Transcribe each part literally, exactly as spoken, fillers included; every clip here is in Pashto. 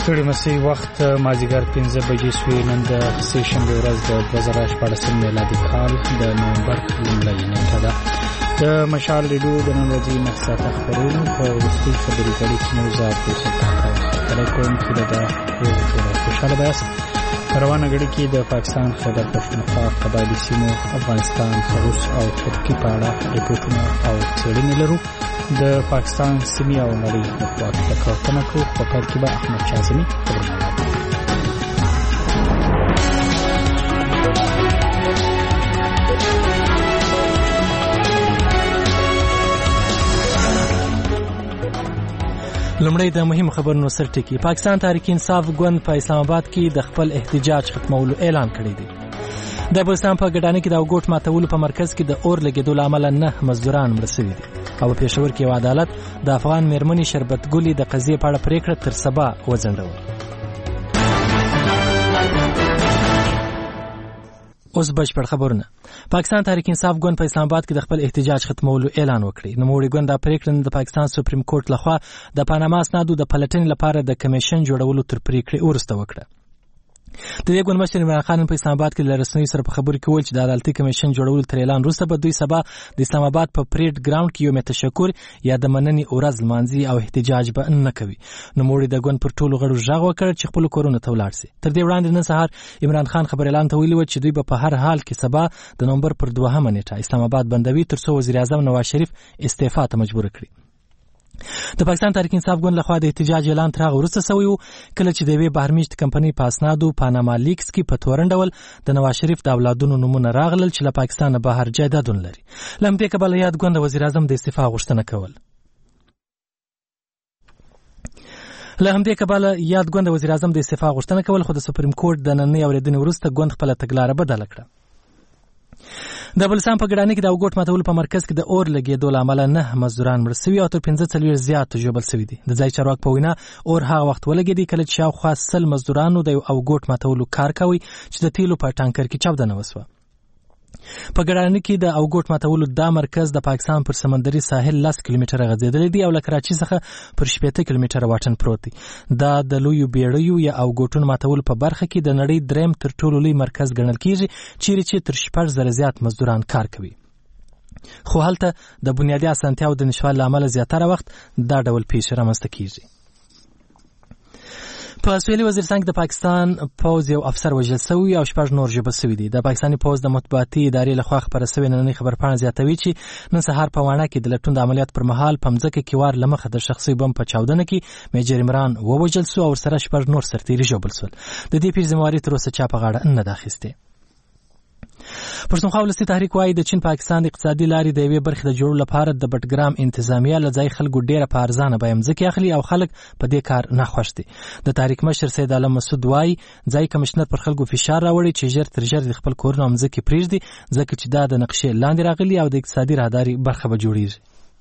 ستړي مسي وخت مازیګر پنځه بجې شوې. نن د سه شنبې ورځ د دوه زره شپاړسم میلادي کال د نومبر لومړۍ نیټه ده. د مشال ریډیو د نن ورځې نه ساعته خپرونې په وروستۍ خبري غړي کې مو زه عبدالستار کله کوم چې د خوشحاله بیاست. په روانه غړي کې د پاکستان خیبر پښتونخوا قبایلي سیمو، افغانستان، روس او ترکیې په اړه ریپورټونه او څېړنې لرو. د پاکستان سیمې او نړۍ د خواته کتنه کوو. په پیل کې به احمد شاه خبرونه لومړی د مهم خبرونو سر ټکی. پاکستان تحریک انصاف ګوند په اسلام آباد کې د خپل احتجاج ختمولو اعلان کړی دی. د بلوچستان په ګډانه کې د اوګوټ ماتولو په مرکز کې د اور لګېدو له امله نه مزدوران مړه شوي دي او په پېښور کې یو عدالت د افغان میرمنې شربت ګلې د قضیې په اړه پریکړه تر سبا وځنډوله. اوس بشپړ خبرونه. پاکستان تحریک انصاف ګوند په اسلام آباد کې د خپل احتجاج ختمولو اعلان وکړی. نوموړي ګوند دا پریکړه د پاکستان سپریم کورټ لخوا د پاناما اسنادو د پلټنې لپاره د کمیشن جوړولو تر پریکړې وروسته وکړه. د دې ګوند مشر عمران خان په اسلام آباد کې د رسنیو سره په خبرو کې وویل چې د عدالتي کمیشن جوړولو تر اعلان وروسته به دوی سبا د اسلام آباد په پریډ ګراوند کې یو تشکر یا د مننې ورځ لمانځي او احتجاج به نه کوي. نوموړي د ګوند پر ټولو غړو غږ وکړ چې خپل کورونو ته ولاړ شي. تر دې وړاندې نن سهار عمران خان خبر اعلان ته ویلي و چې دوی به په هر حال کې سبا د نومبر پر دوهمه نیټه اسلام آباد بندوي ترڅو وزیر اعظم نواز شریف استعفا ته مجبور کړي. د پاکستان تحریک انصاف ګوند لخوا د احتجاج اعلان تر هغه وروسته شوی و کله چې د یوې بهرمیشت کمپنۍ په اسنادو پاناما لیکس کې په تورن ډول د نواز شریف د اولادونو نومونه راغلل چې له پاکستانه بهر جایدادونه لري. له همدې کبله یاد ګوند د وزیر اعظم د استعفا غوښتنه کول. له همدې کبله یاد ګوند د وزیر اعظم د استعفا غوښتنه کول خو د سپریم کورټ د نننۍ اورېدنې وروسته ګوند خپله تګلاره بدله کړه. د بلوچستان په ګډانه کې د اوګوټ ماتولو په مرکز کې د اور لګېدو له امله نه مزدوران مړه شوي او تر پنځه څلوېښت زیات ژوبل شوي دي. د ځای چارواکو په وینا اور هغه وخت ولګېدی کله چې شاوخوا سل مزدورانو د اوګوټ ماتولو کار کوي چې د تیلو په ټانکر کې چاودنه وسوه. په ګډانه کې د اوګوټ ماتولو دا مرکز د پاکستان پر سمندري ساحل لس کیلومتره غځېدلی دی او له کراچۍ څخه پر شپېته کیلومتره واټن پروت دی. دا د لویو بیړیو یا اوګوټونو ماتولو په برخه کې د نړۍ دریم تر ټولو لوی مرکز ګڼل کیږي چیرې چې تر شپږ زره زیات مزدوران کار کوي. خو هلته د بنیادي اسانتیاو د نشتوالي له امله زیاتره وخت دا ډول پیښې رامنځته کیږي. په سویلي وزیرستان کې د پاکستان پوځ یو افسر وژل شوی او شپږ نور ژوبل شوي دي. د پاکستاني پوځ د مطبوعاتي ادارې لخوا خپره شوې نننۍ خبرپاڼه زیاتوي چې نن سهار په واڼه کې د لټون د عملیات پر مهال په مځکه کې وار له مخه د شخصي بم په چاودنه کې میجر عمران ووژل شو او ورسره شپږ نور سرتیري ژوبل شول. د دې پیښې ذمهواري تر اوسه چا په غاړه نه ده اخیستې. پښتونخوا ولسي تحریک وايي د چین پاکستان د اقتصادي لارې د یوې برخې د جوړولو لپاره د بټګرام انتظامیه له ځای خلکو ډیره په ارزانه بیه مځکې اخلي او خلک په دې کار ناخوښ دي. د تحریک مشر سید عالم مسعود وايي ځای کمشنر پر خلکو فشار راوړي چې ژر تر ژره د خپل کورونه او مځکې پرېږدي ځکه چې دا د نقشې لاندې راغلي او د اقتصادي راهداري برخه به جوړیږي.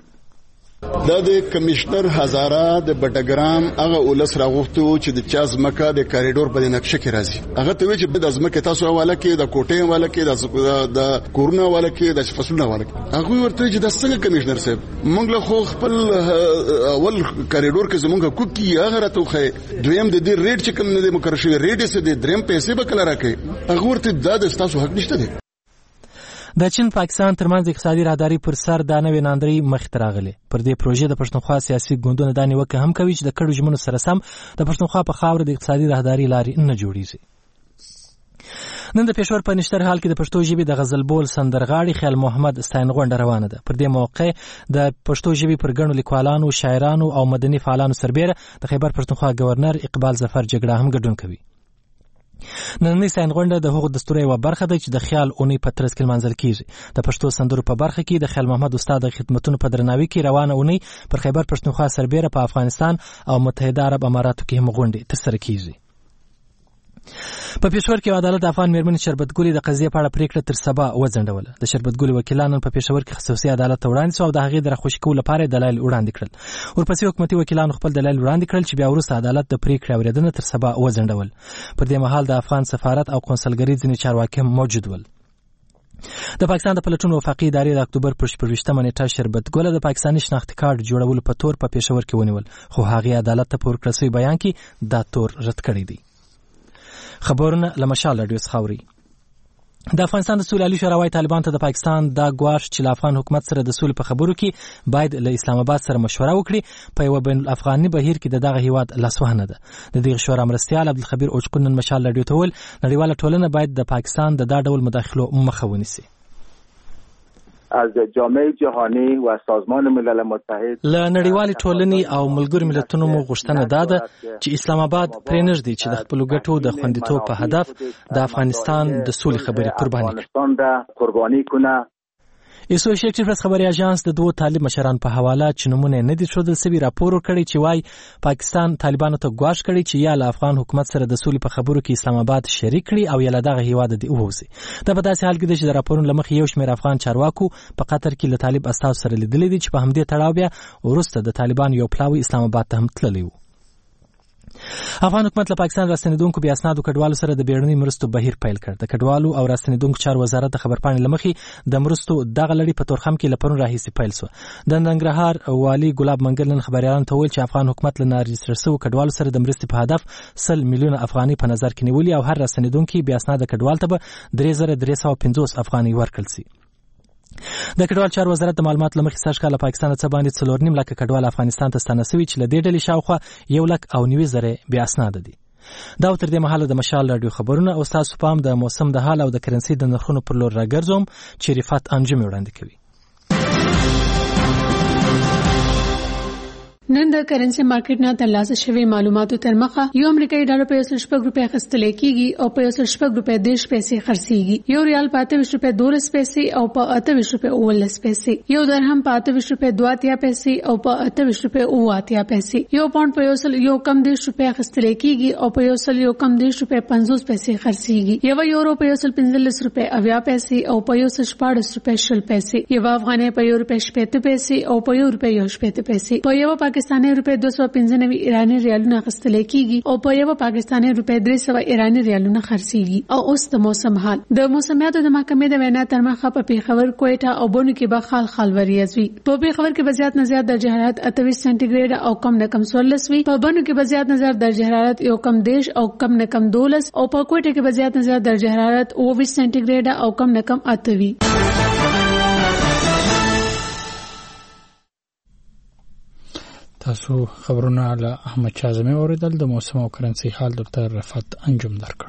دا د کمشنر هزاره د بټګرام هغه ولس راغوښتو چې د چا ځمکه د کاریډور په نقشه کې راځي. هغه ته وی چې د ځمکه تاسو حواله کې د کوټې حواله کې د کورونه حواله کې د فصلونو حواله کې. هغه ورته چې د څنګه کمشنر صاحب موږ له خو خپل اول کاریډور کې زمونږ کوکی هغه راته خو دویم د دې ریټ چې کوم نه مقرر شوی ریټ یې د دریم پیسې به کله راکې. هغه ورته دا د تاسو حق نشته دی. د چین پاکستان ترمنځ اقتصادي راهداري پر سر دا نوې ناندري مخ ته راغلي. پر دې پروژې د پښتونخوا سیاسي ګوندونه دا نیوکه هم کوي چې د کډو ژمنو سره سم د پښتونخوا په خاوره د اقتصادي راهداري لارې نه جوړیږي. نن د پېښور په نشتر حال کې د پښتو ژبې د غزل بول سندرغاړي خیال محمد ستاین غونډه روانه ده. پر دې موقع د پښتو ژبې پر ګڼو لیکوالانو، شاعرانو او مدني فعالانو سربېره د خیبر پښتونخوا گورنر اقبال ظفر جګړه هم ګډون کوي. نننۍ ستاین غونډه د هغو دستور یوه برخه ده چې د خیال اونۍ په ترڅ کې لمانځل کیږي. د پښتو سندرو په برخه کې د خیال محمد استاد د خدمتونو په درناوي کې روانه اونۍ پر خیبر پښتونخوا سربېره په افغانستان او متحده عرب اماراتو کې هم غونډې ترسره کیږي. په پېښور کې عدالت د افغان میرمنې شربت ګلې د قضیې په اړه پریکړه تر سبا وځنډوله. د شربت ګلې وکیلانو په پېښور کې خصوصي عدالت ته وړاندې شو او د هغې د راخوشي کولو لپاره دلایل وړاندې کړل. ورپسې حکومتي وکیلانو خپل دلایل وړاندې کړل چې بیا وروسته عدالت د پریکړې اورېدنه تر سبا وځنډول. پر دې مهال د افغان سفارت او قونسلګرۍ ځینې چارواکي هم موجود ول. د پاکستان د پلټونو وفاقي ادارې د اکتوبر پر شپږویشتمه نیټه شربت ګله د پاکستاني شناختي کارت جوړولو په تور په پېښور کې ونیول، خو هغه عدالت ته په ورکړل شوي بیان کې دا تور رد کړی دی. خبرونه له مشال رادیو څخه اوري. د افغانستان د سولې عالی شورا وايي طالبان ته د پاکستان دا ګواښ چې له افغان حکومت سره د سولې په خبرو کې باید له اسلام آباد سره مشوره وکړي په یو بین الافغاني بهیر کې د دغه هیواد لاسوهنه ده. د دې شورا مرستیال عبدالخبیر اوچکون نن مشال رادیو ته وویل نړیواله ټولنه باید د پاکستان د دا ډول مداخلو مخه ونیسي. از جامعه جهانی و سازمان ملل متحد له نړیوالې ټولنې او ملګرو ملتونو مو غوښتنه ده چې اسلام آباد پرې نږدې چې د خپلو ګټو د خوندیتوب په هدف د افغانستان د سولې خبرې قرباني کړي. اسوسییټډ پریس خبري اژانس د دوه طالب مشران په حواله چې نمونه نه دي ښودل سوي راپور ورکړی چې وايي پاکستان طالبانو ته ګواښ کړی چې یا له افغان حکومت سره د سولې په خبرو کې اسلام آباد شریک کړي او یا له دغه هیواد دی ووځي. دا په داسې حال کې چې د راپورونو له مخې یو شمېر افغان چارواکو په قطر کې له طالب استازو سره لیدلي دي چې په همدې تړاو بیا وروسته د طالبان یو پلاوی اسلام آباد ته هم تللی و. افغان حکومت له پاکستان راستنیدونکو بیا اسنادو کډوالو سره د بیړني مرستو بهیر پیل کړ. د کډوالو او راستنیدونکو چارو وزارت د خبرپاڼې لمخې د مرستو دغه لړۍ په تورخم کې لپرون راهیسې پیل سو. د ننګرهار والي ګلاب منګل نن خبريالانو ته ویل چې افغان حکومت له نارجستر شوو کډوالو سره د مرستې په هدف سل میلیونه افغاني په نظر کې نیولي او هر راستنیدونکو بیا اسناد کډوال ته به درې زره درې سوه پنځوس افغاني ورکړل شي. د کډوال چارو وزارت د معلومات لمخې سږ کال پاکستان څخه باندې څلور نیم لکه کډوال افغانستان ته ستانه شوي چې له دې ډلې شاوخوا یو لک او نوي زره بیا اسناد دي. دا تر دې مهاله د مشال رادیو خبرونه او تاسو پام د موسم د حال او د کرنسي د نرخونو پر لور راګرځوم چې رفات انجم وړاندې کوي. نن د کرنسي مارکیټ نه ترلاسه شوی معلوماتو تر مخه یو امریکایي ډالر په یو سل شپږ روپۍ اخیستل کېږي او په یو سل شپږ روپۍ دېرش پیسې خرڅېږي. یو ریال په اته ویشت روپۍ دولس پیسې او په اته ویشت روپۍ اوولس پیسې. یو درهم په اته ویشت روپۍ دوه اتیا پیسې او په اته ویشت روپۍ اوه اتیا پیسې. یو پاونډ په یو سل یو کم دېرش روپۍ اخیستل کېږي او په یو سل یو کم دېرش روپۍ پنځوس پیسې خرڅېږي. یو یورو په یو سل پنځلس روپۍ اویا پیسې او په یو سل شپاړس روپۍ شل پیسې. یو افغانۍ په یو روپۍ شپېته پیسې او په یو روپۍ یو شپېته پیسې. په یو پاکستاني روپۍ دو سوه پنځه نوي ایراني ریالونه اخیستل کېږي او په یو پاکستاني روپۍ درې سوه ایراني ریالونه خرڅېږي. او اوس د موسم حال. د موسمیاتو د محکمې د وینا تر مخه په پیښور، کوټه او بونو کې به خال خال وریځ وي. په پیښور کې به زیات نه زیات درجه حرارت اته ویشت سانتي ګریډ او کم نه کم څوارلس وي. په بونو کې به زیات نه زیات درجه حرارت یو کم دېرش او کم نه کم دولس او په کوټه کې به زیات نه زیات درجه حرارت اوه ویشت سانتي ګریډ او کم نه کم اته وي. تاسو خبرونه له احمد شاه زمي اوریدل. د موسم او کرنسي حال ډاکټر رفعت انجم درکړ.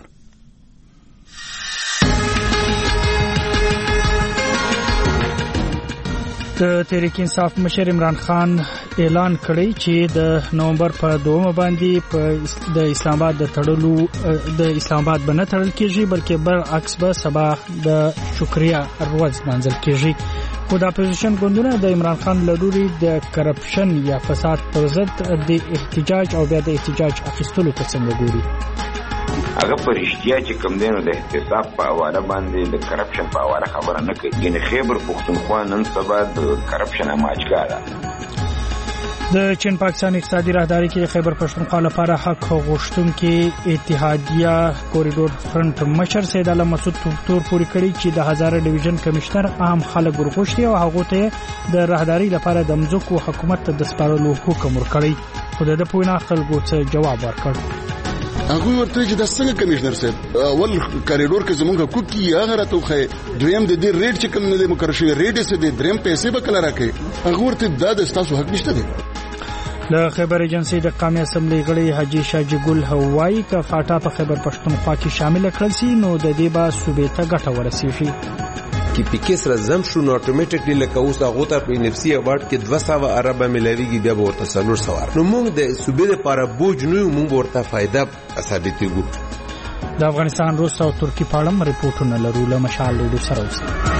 د تحریک انصاف مشر عمران خان اعلان کړی چې د نومبر په دومه باندې په د اسلام آباد د تړلو د اسلام آباد باندې تړل کېږي بلکې برعکس به سبا د شکریا ورځ منځل کېږي. خو د اپوزیشن ګوندونه د عمران خان لوري د کرپشن یا فساد پر ضد د احتجاج او بیا د احتجاج اخیستلو ته څنګه ګوري. هغه پرشتیا چې کوم دینو د احتساب په حواله باندې د کرپشن په حواله خبره نه کوي. یعنی خیبر پختونخوا نن سبا د کرپشن اماجګاره. د چین پاکستان اقتصادي راهداري کې خیبر پښتونخوا لپاره حق غوښتونکو اتحادیه کوریډور فرنٹ مشر سید علي مسعود تور پوری کړی چې د هزاره ډیویژن کمشنر عام خلک ورغوښتي او هغه ته د راهداري لپاره د مځکو حکومت ته د سپارلو حکم ورکړی. خو د پوینا خلکو څه جواب ورکړ. هغه ورته چې د څنګه کمشنر صاحب اول کوریډور کې زمونږ کوکی هغه راته خو دویم د دې ریټ چې کوم نه مقرر شوی ریټ یې د دریم پیسې به کله راکې. هغه ورته دا د تاسو حق نشته دی. له خیبر ایجنسی د قومي اسمبلی غړي حاجی شاجی ګل هوایی کا فاټا په خیبر پښتونخوا کې شامل کړل سي نو د دې با صوبې ته ګټه ورسیږي. کی پی سره زم شو نو اتوماتیکلی لکه اوس هغه ته په نفسي اوارد کې دوه سوه عربه ملويږي بیا ورته څلور سوه. نو موږ د صوبې لپاره بوج نه موږ ورته فائدہ ثابتېږو. د افغانستان، روس او ترکی په اړه ریپورتونه لرو. له مشال لودو سره اوسه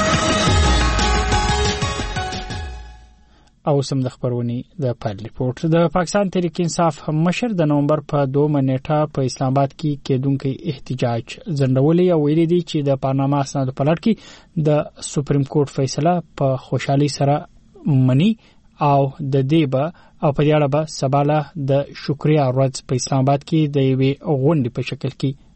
او سم د خبرونی د پایل ریپورت. د پاکستان تحریک انصاف مشر د نومبر په دوه نیټه په اسلام آباد کې کېدونکو احتجاج ځنډولې او ویلي دي چې د پارلمان اسناد په لړ کې د سپریم کورټ فیصله په خوشحالي سره مني او د دې به او په اړه به سباله د شکریا ورځ په اسلام آباد کې د یوې غونډې په شکل کې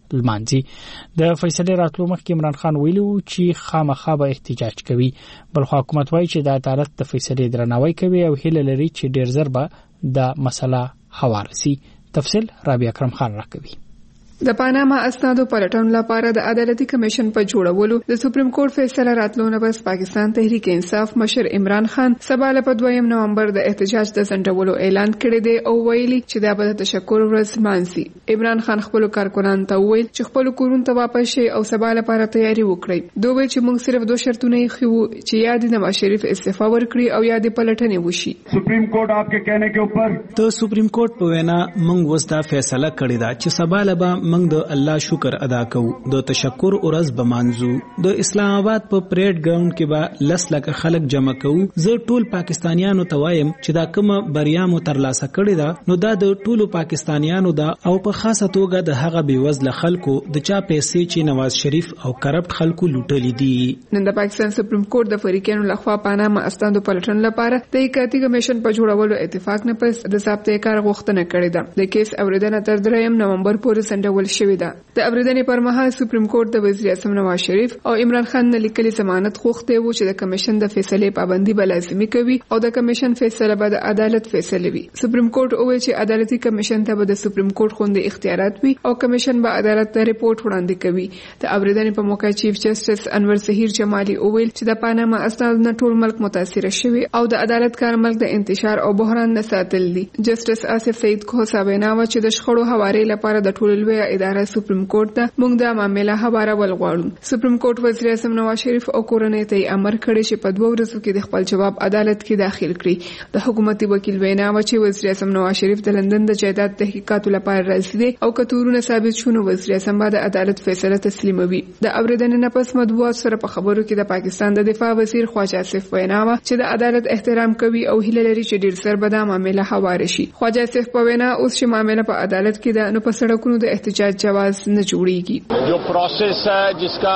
لمانځي. د فیصلې راتلو مخکې عمران خان ویلي و چې خامخا به احتجاج کوي، بل خو حکومت وایي چې د عدالت د فیصلې درناوی کوي او هیله لري چې ډیر زر به د مسله هوار شي. تفصیل رابعه اکرم خان راکوي. د پاناما اسنادو پلټنو لپاره د عدالتي کمیشن په جوړولو د سپریم کورټ فیصله راتلو نه پس پاکستان تحریک انصاف مشر عمران خان سبا په دویم نومبر د احتجاج د ځنډولو اعلان کړی دی او ویلي چې دا به د تشکر ورځ مانسي. عمران خان خپل کارکونان ته ویل چې خپل کورون ته واپس شي او سبا لپاره تیاری وکړي. دوی چې موږ صرف دوه شرطونه یې خو چې یا د نواز شریف استعفا ورکړي او یا د پلټنې وشي. سپریم کورټ آپ کے کہنے کے اوپر ته سپریم کورټ په وینا موږ وستا فیصله کړی دا چې سبا لبا موږ د الله شکر ادا کوو، د تشکر ورځ به مانځو. د اسلام آباد په پریډ ګراوند کې به لس لکه خلک جمع کوو. زه ټول پاکستانیانو ته وایم چې دا کومه بریا مو ترلاسه کړې ده نو دا د ټولو پاکستانیانو ده او په خاصه توګه د هغه بېوزله خلکو د چا پیسې چې نواز شریف او کرپټ خلکو لوټلې دي. نن د پاکستان سپریم کورټ د فریقانو لخوا پاناما اسنادو پلټنې لپاره د احتیاطي کمیشن په جوړولو اتفاق نه پس د ضابطه کار غوښتنه کړې ده. د کیس اوریدنه تر دریم نومبر پورې سندول شوې ده. د اوریدنې پر مهال سپریم کورټ د وزیر اعظم نواز شریف او عمران خان نه لیکلي ضمانت غوښتي وو چې د کمیشن د فیصلې پابندي به لازمي کوي او د کمیشن فیصله به د عدالت فیصله وي. سپریم کورټ وویل چې عدالتي کمیشن ته به د سپریم کورټ خوندې اختیارات وي او کمیشن به عدالت ته ریپورت وړاندې کوي. د اوریدنې په موقع چیف جسټس انور ظهیر جمالي وویل چې د پاناما اسناد نه ټول ملک متاثر شوی او د عدالت کار ملک د انتشار او بحران نه ساتل دي. جسټس آصف سعید کوسا ویناوه چې د شخړو حوارې لپاره د ټول لوی اداره سپریم کورټ ته موږ د معاملې حواله ولغواړو. سپریم کورټ وزیر اعظم نواز شریف او کورنۍ ته امر کړی چې په دوه ورځو کې د خپل جواب عدالت کې داخل کړي. د حکومتي وکیل ویناوه چې وزیر اعظم نواز شریف د لندن د جایداد تحقیقاتو لپاره راځي او کتورونه ثابت شونه وزیر اعظم د عدالت فیصله تسلیموي. د اوریدنې نه پس مطبوعات سره په خبرو کې د پاکستان د دفاع وزیر خواجه آصف ویناوه چې د عدالت احترام کوي او هیله لري چې ډیر سر به د معاملې حواله شي. خواجه آصف په وینا اوس چې معاملې په عدالت کې ده نو په سړکونو د احتجاج جواز نه جوړیږي. جو پروسس ہے جس کا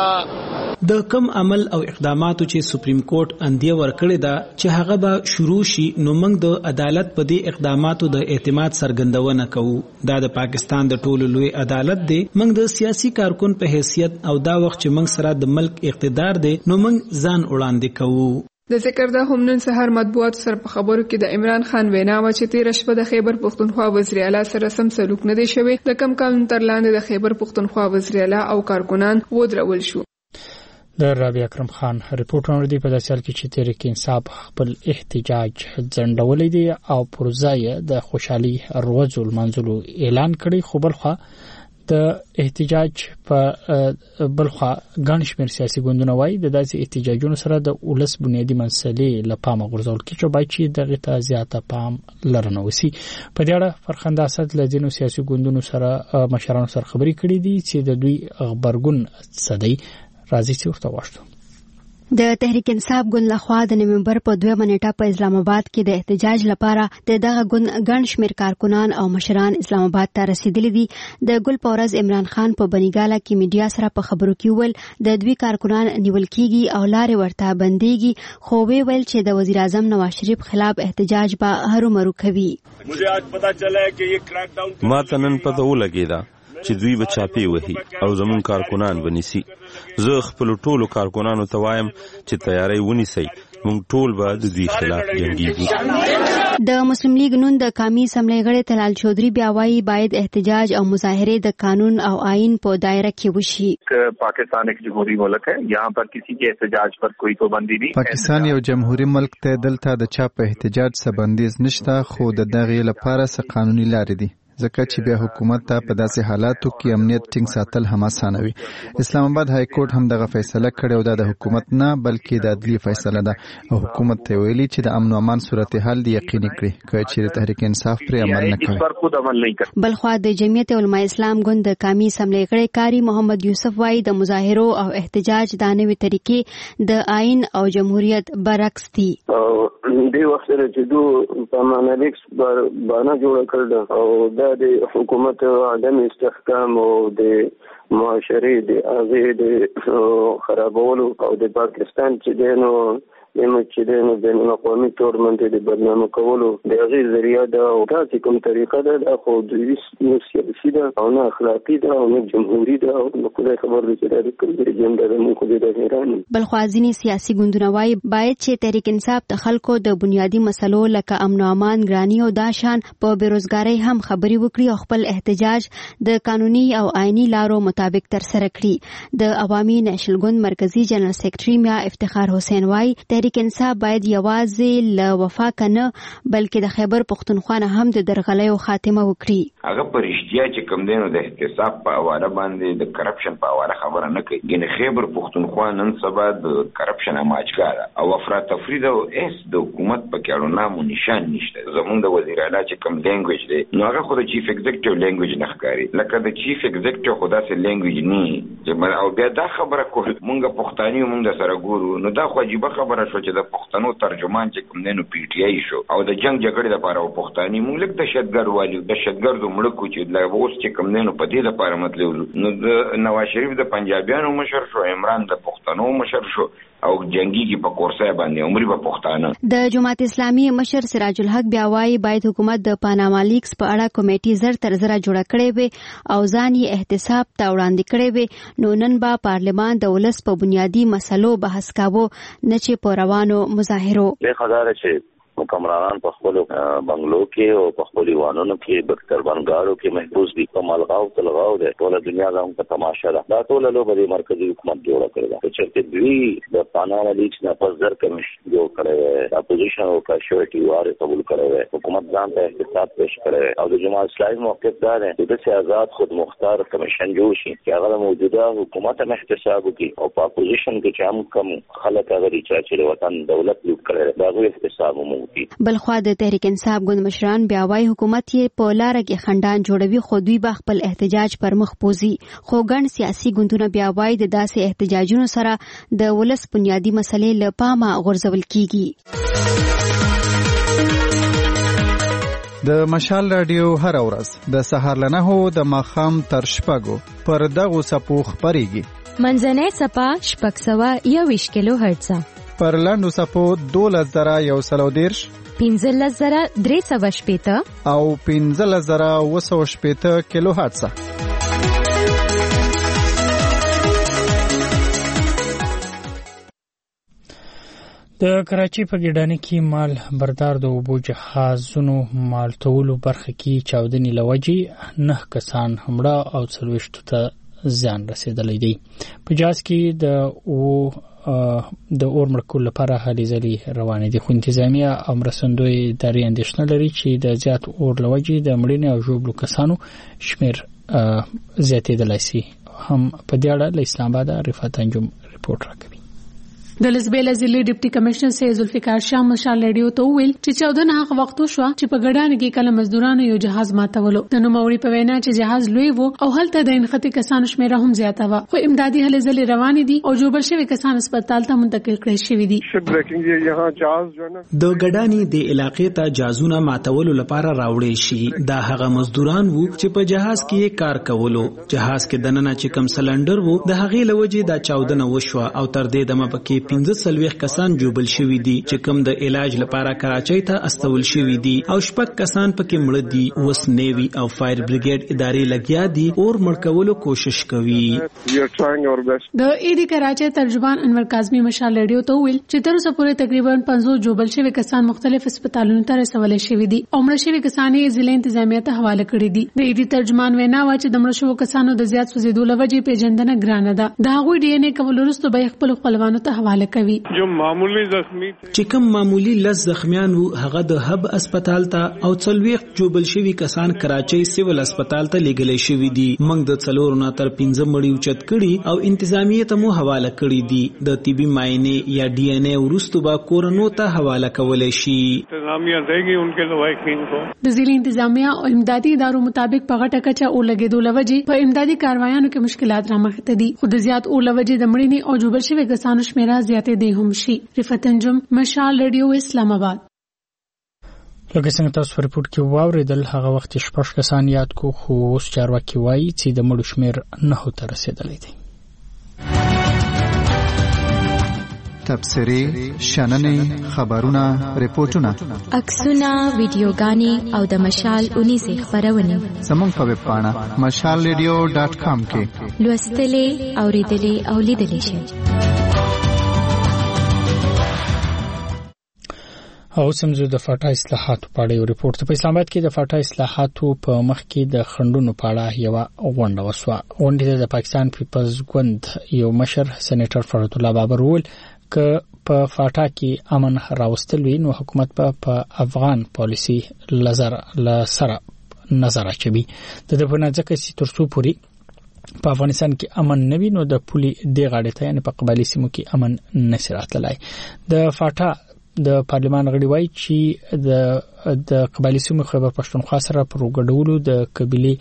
د کم عمل او اقداماتو چې سپریم کورټ اندیه ورکړی دا چې هغه به شروع شي نو موږ د عدالت په دې اقداماتو د اعتماد څرګندونه کوو. دا د پاکستان د ټولو لوی عدالت دی. موږ د سیاسي کارکون په حیثیت او دا وخت چې موږ سره د ملک اقتدار دی نو موږ ځان وړاندې کوو. د ذکر د هم نن سهار مطبوعات سره په خبرو کې د عمران خان ویناوه چې تیر شپه د خیبر پختونخوا وزیر اعلی سره سم سلوک نه دی شوی. د کم قانون تر لاندې د خیبر پختونخوا وزیر اعلی او کارکونان ودرول شو. د رابعه اکرم خان ریپورت اوریدي په داسې حال کې چې تحریک انصاف خپل احتجاج ځنډولې دي او پروژه د خوشحالي ورځو لمانځلو اعلان کړی. خو بلخوا د احتجاج په بلخوا ګڼ شمېر سیاسي ګوندونه وایي د داسې احتجاجونو سره د ولس بنیادي مسلې له پامه غورځول کېږي باید چې دغه ته زیاته پام لرنه وسی. په دې اړه فرخنده اسد له ځینو سیاسي ګوندونو سره مشرانو سره خبرې کړې دي چې د دوی خبرګون صدی راځي چې ورته واشتو. د تحریک انصاف ګوند لخوا د نومبر په دویمه نیټه په اسلام آباد کې د احتجاج لپاره د دغه ګوند ګڼ شمېر کارکونان او مشران اسلام آباد ته رسیدلي دي. د ګل په ورځ عمران خان په بنیګاله کې میډیا سره په خبرو کې ویل د دوی کارکونان نیول کېږي او لارې ورته بندېږي، خو وی ویل چې د وزیر اعظم نواز شریف خلاف احتجاج به هرومرو کوي. ما ته نن پته ولګېده چې دوی به چاپی وهي او زمون کارکونان ونیسي. زه خپل ټولو کارکونانو ته وایم چې تیاری ونیسئ، موږ ټول به د دوی خلاف جنګیږو. د مسلم لیگ نون د قومي اسمبلی غړي طلال چودھری بیا وايي باید احتجاج او مظاهره د قانون او آئین په دایره کې وشي. پاکستان ایک جمهوری ملک ہے، یہاں پر کسی کے احتجاج پر کوئی پابندی نہیں. پاکستان یو جمهوری ملک ته دلته د چا په احتجاج څه بندیز نشته، خو د دغې لپاره څه قانوني لارې دي ځکه چې بیا حکومت ته په داسې حالاتو کې امنیت ټینګ ساتل هم اسانه وي. اسلام آباد های کورټ هم دغه فیصله کړې او دا د حکومت نه بلکې د عدلي فیصله ده او حکومت ته ویلي چې د امن او امان صورتحال دی یقیني کړي که چې تحریک انصاف پر عمل نه کوي. بلخوا د جمعیت علماء اسلام ګوند د قومي اسمبلی غړي کاری محمد یوسف وايي د مظاهرو او احتجاج د نوې طریقې د آئین او جمهوریت برعکس دي. دی وخت سره چې دو پرمانلیکس باندې جوړ کړل او دا د حکومت عدم استحکام او د معاشري د هغه د خرابولو او د پاکستان چې دینو دمه چې دینو بین الاقوامي تور باندې د برنامه کولو د هغه ذریعہ دا او تاسو کوم طریقه ده خو د سیاسي ده ده او نه اخلاقی ده او نه جمهوری ده او نه خدای خبر دی چې د کوم ایجنډا د مو خو د ایران بل خوازینی سیاسي ګوندونه وايي باید چې تحریک انصاف د خلکو د بنیادی مسلو لکه امن او امان ګرانی او داشان په بیروزګاری هم خبري وکړي او خپل احتجاج د قانوني او آئینی لارو مطابق تر سره کړي د عوامي نېشنل ګوند مرکزی جنرال سیکریټري میا افتخار حسین وايي تحریک انصاف باید یوازې ل وفا کنه بلکې د خیبر پختونخوا نه هم د درغلیو خاتمه وکړي هغه پرشتیا چې کوم دینو د احتساب په حواله باندې د کرپشن په حواله خبره نه کوي ګنې خیبر پختونخوا نن سبا د کرپشن اماجګاره او افراطفری د اس د حکومت په کېړو نام او نشان نشته زمونږ د وزیر اعلی چې کوم لینګویج دی نو هغه خو د چیف ایگزیکټیو لینګویج نه ښکاري لکه د چیف ایگزیکټیو خو داسې لینګویج نه او بیا دا خبره کول مونږ پښتاني مونږ د سره ګورو نو دا خو عجیبه خبره شو چې د پښتنو ترجمان چې کوم دینو پی ټی آی شو او د جنگ جګړې لپاره پښتاني مونږ لکه دهشتګرد والي دهشتګرد مړ کو چې لا اوس چې کوم دینو په دې لپاره مطلب نو د نواز شریف د پنجابیانو مشر شو عمران د پښتنو مشر شو او جنگي کې په کورسای باندې عمرې په پښتانه د جماعت اسلامي مشر سراج الحق بیا وايي باید حکومت د پاناما لیکس په اړه کمیټي زر تر زر جوړ کړي وي او ځان یې احتساب ته وړاندې کړي وي نو نن به پارلمان د ولس په بنیادی مسلو بحث کاوه نه چې په روانو مظاهرو به خبره چې حکمرانان په خپل بنگلو کې او په خپل ایوانونو کې بکتربنګارو کې محفوظ دي کوم الغاو تلغاو ده ټول دنیا دا هم تماشا ده دا ټول له بری مرکزی حکومت جوړ کړی دا چې دوی د پاناما لیکس نه پس در کمیشن جوړ کړی دا اپوزیشن او کاشوټي واره قبول کړی حکومت ځان ته احتساب پیش کړی او د جماعت اسلامي موقف دا ده چې د آزاد خود مختار کمیشن جوړ شي چې هغه موجوده حکومت هم احتساب وکړي او په اپوزیشن کې چې هم کم خلک هغه چې وطن دولت لوټ کړی دا غوښتل احتساب مو بلخوا د تحریک انصاف ګوند مشران بیا وايي حکومت یې په لار کې خندان جوړوي خو دوی به خپل احتجاج پر مخ پوزي خو ګڼ سیاسي ګوندونه بیا وايي د داسې احتجاجونو سره د ولس بنیادی مسلې له پامه غورځول کیږي د مشال رادیو هر ورځ د سهار لنهو د ماخام تر شپږو پر دغه سپو خبريږي منځنۍ سپا شپږ سوه یوویشت کیلو هرتز پر لاندو سپو دولس زره یو سلو دیرش پنځلس زره درې سوه شپېته او پنځلس زره اوه سوه شپېته کیلو هرتز د کراچۍ په ګډانه کې مال بردار د اوبو جهازونو مال تولو برخه کې چاودنې لوجې نه کسان همړه او څلوېښتو ته زیان رسیدلی دی په جاز کې د او د اور مرکول لپاره هلې ځلې روانې دي خو انتظامیه او مرستندوی ادارې اندېښنه لري چې د زیات اور لوجې د مړینې او ژوبلو کسانو شمیر زیاتېدلی شي هم په دې اړه له اسلام آباد رفعت انجم ریپورت راکوي د لسبیل ضلع ډیپټي کمشنر سید ذوالفقار شاه مشال رادیو ته ویل چې چودنه هغه وخت شو چې په ګډانه کې کله مزدورانو یو جهاز ماتولو د نوموړي په وینا چې جهاز لوی وو او هلته د انختی کسانو شمیر هم زیاته و خو امدادي هلې ځلې روانې دي او جوړ شوی کسان هسپتال ته منتقل کړي شوی دي د ګډانی د علاقې ته جهازونه ماتولو لپاره راوړې شي دا هغه مزدوران وو چې په جهاز کې کار کولو جهاز کې دننه چې کم سلندر وو د هغې لوجې د چودنه وشو او تر دې دمه پکې پنځه څلوېښت کسان جوبل شوي دي چې کوم د علاج لپاره کراچۍ ته استول شوي دي او شپږ کسان پکې مړه دي اوس نیوي او فایر بریګیډ ادارې لګیا دي اور مړ کولو کوشش کوي د ایډي کراچۍ ترجمان انور کاظمي مشال رادیو ته ویل چې تر اوسه پورې تقریبا پنځوس جوبل شوي کسان مختلف هسپتالونو ته رسول شوي دي او مړه شوي کسان یې ضلع انتظامیه ته حواله کړي دي د ایډي ترجمان وینا و چې د مړه شوو کسانو د زیات سوځېدو لوجې پیژندنه ګرانه ده د هغوی ډي ان اے کول وروسته به خپل خپلوانو ته حواله کوي جو معمولی زخمی چې کوم معمولی لس زخمیان وو هغه د هب اسپیټال ته او څلوېښت جوبل شوي کسان کراچۍ سیول اسپیټال ته لیږل شوي دي موږ د څلورو نه تر پنځه مړي اوچت کړي او انتظامیه ته مو حواله کړي دي د طبي معاینې یا ډي ان اے وروسته به کورونو ته حواله کولی شي انتظامیه دیږي انکه لوایقین کو د ضلع انتظامیه او امدادي ادارو مطابق په غټه کچه او لګېدو لوجې په امدادي کاروایانو کې مشکلات رامخته دي خو د زیات او لوجې د مړینې او جوبل شوي کسانو شمیره زیاتې دی هم شي رفعت انجم مشال رادیو اسلام آباد لکه څنګه تاسو په ریپورت کې واوریدل هغه وخت شپږ کسان یاد کو خو اوس چارواکي وایي چې د مړو شمیر نه ته رسیدلی دی تبصرې شننې خبرونه ریپورتونه عکسونه ویډیوګانې او د مشال اونیزې خبرونه زموږ په ویب پاڼه مشال ریډیو ډاټ کام کې لوستلې اوریدلې او لیدلې شئ. او سمزو د فاټا اصلاحاتو په اړه یو ریپورت په اسلام آباد کې د فاټا اصلاحاتو په مخ کې د خندونو په اړه یو غونډه وسوه. غونډه د پاکستان پیپلز ګوند یو مشر سېنیټر فرات الله بابر ول ک په فاټا کې امن راوستل وي نو حکومت په افغان پالیسی لزر لسره نظر اچوي. د دې په نظر کې ترڅو پوری په افغانستان کې امن نوي نو د پولي د غاړې ته یعنی په قبایلی سیمو کې امن نشرات لای. د فاټا د پارلمان غړي وایي چې د د قبایلی سیمو خیبر پښتونخوا سره پروګډولو د قبيله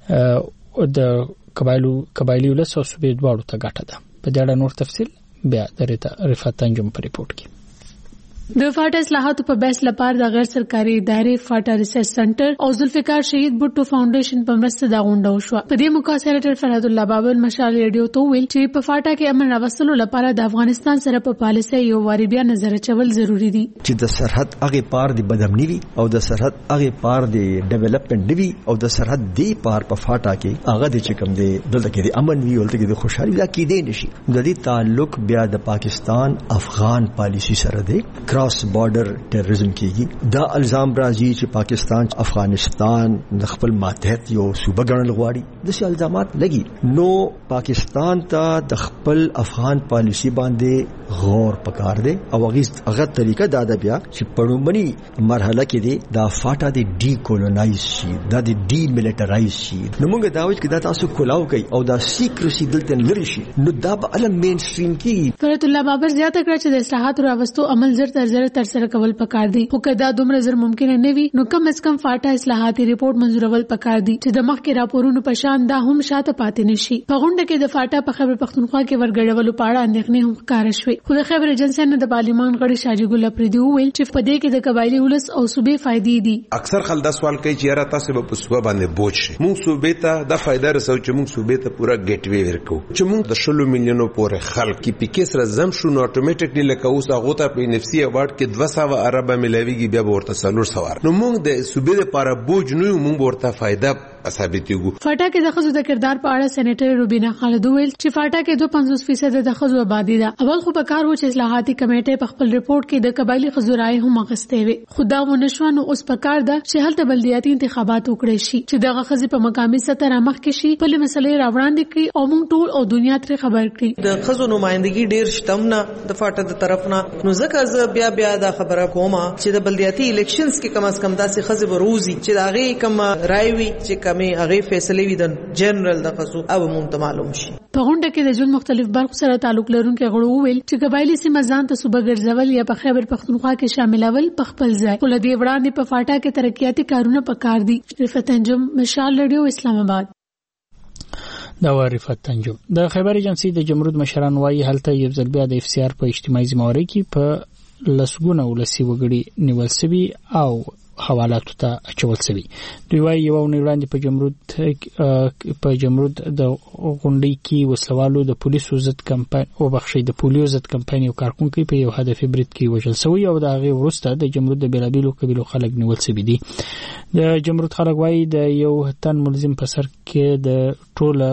د قبایلو قبایلی ولس او صوبې دواړو ته ګټه ده. په دې اړه نور تفصیل بیا درته رفعت انجم په ریپورت کې. د فاټا اصلاحاتو په بحث لپاره د غیر سرکاري ادارې فاټا ریسرچ سنټر او ذوالفقار شهید بوټو فاونډیشن په مرسته دا غونډه وشوه. په دې موقع سېنیټر فرات الله بابر مشال ریډیو ته ویل چې په فاټا کې امن راوستلو لپاره د افغانستان سره په پالیسۍ یو واری بیا نظر اچول ضروری دي چې د سرحد هغه پار د بدامنی وي او د سرحد هغه پار د ډیولپمنٹ وي او د سرحد دی پار په فاټا کې هغه د چکم دی دلته کې د امن وي او دلته کې د خوشحالي دا کې دی نشي. د دې تعلق بیا د پاکستان افغان پالیسی سره دی کراس بارډر ټیرریزم کېږي. دا الزام راځي چې پاکستان افغانستان د خپل ماتحت یو صوبه ګڼل غواړي. د سې الزامات لګي نو پاکستان ته د خپل افغان پالیسی باندې غور پکار دی او هغه طریقه دا ده بیا چې پړومبني مرحله کې دی دا فاټا دی ډی کولونایز شي دا دی ډی میلیټرایز شي. نو موږ دا وایو چې دا تاسو کولاو کوي او دا سیکریسی دلته لري شي نو دا به علم مین سټریم کې. فرات الله بابر زیاته کړ چې د اصلاحات راوستو عمل زر تر زر تر سره کول پکار دي خو کدا دومره زر ممکن نه وي نو کم از کم فاټا اصلاحاتي ریپورت منزورول پکار دي چې د مخکې راپورونو په شان دا هم شاته پاتې نشي. په غونډه کې د فاټا په خبر پښتونخوا کې ورګړولو په اړه اندېښنې هم ښکار شوې. خو د خبر ایجنسی نه د پارلمان غړي شاجي ګل اپریدي وویل چې په دې کې د قبایلی ولس او صوبې فائدې دي. اکثر خلک دا سوال کوي چې یاره تاسو به په صوبه باندې بوج شي موږ صوبې ته د فائدہ رسو چې موږ صوبې ته پورا ګیټ وی ورکو چې موږ د شلو میلیونو پورې خلک کې پکې سره زم شو نو اتوماتیکلی لکه اوس هغه ته په نفسي اوارد کې دوه سوه اربه ملاویږي بیا ورته سلور سوار نو موږ د صوبې لپاره بوج نه موږ ورته فائدہ ثابتېږو. فاټا کې د خزو د کردار په اړه سېنیټر روبینا خالد ویل چې فاټا کې دوه پنځوس فیصد د خزو آبادی ده. اول خو په کار و چې اصلاحاتي کمیټه په خپل ریپورت کې د قبایلی خزو رائے هم اخیستې وي. خدا و نشوانو اوس په کار ده چې هلته بلدیاتي انتخابات وکړي شي چې دغه خزي په مقامي سطح رامخ کې شي په مسلې راوړاندې کړي او موږ ټول او دنیا ترې خبر کړي. د خزو نمائندګي ډیر شتمنه د فاټا د طرف نه نو ځکه زه بیا بیا دا خبره کوم چې د بلدیاتي الیکشنز کې کم از کم داسې خزي بروزي چې هغه کم رائے وي چې کمه هغه فیصله لیدن جنرال د خصو او مونږ معلوم شي. په غونډه کې د ژوند مختلف برخو سره تعلق لرونکي غړو ویل چې قبایلی سیمه ځان ته صوبه ګرځول یا په خیبر پښتونخوا کې شاملول په خپل ځای ولدي وړاندې په فاټا کې ترقیاتي کارونه پکار دي. رفعت انجم مشال ریډیو اسلام آباد. دا رفعت انجم د خیبر ایجنسی د جمهوریت مشران وايي هلته یو ځل بیا د اف سی آر په اجتماعي زمواري کې په لسګونه ولسی وګړي نیول سوي او حوالاتو ته اچول سوي. دوی وايي یو وړاندې په جمهوریت په جمهوریت د غونډې کې وسلوالو د پولیسو ضد کمپاین او بخښي د پولیو ضد کمپاین یو کارکونکو په یو هدف برید کې وژل سوی او د هغه وروسته د جمهوریت د بیلابیلو قبیلو خلک نیول سوي دي. د جمهوریت خلک وايي د یو تن ملزم په سر کې د ټوله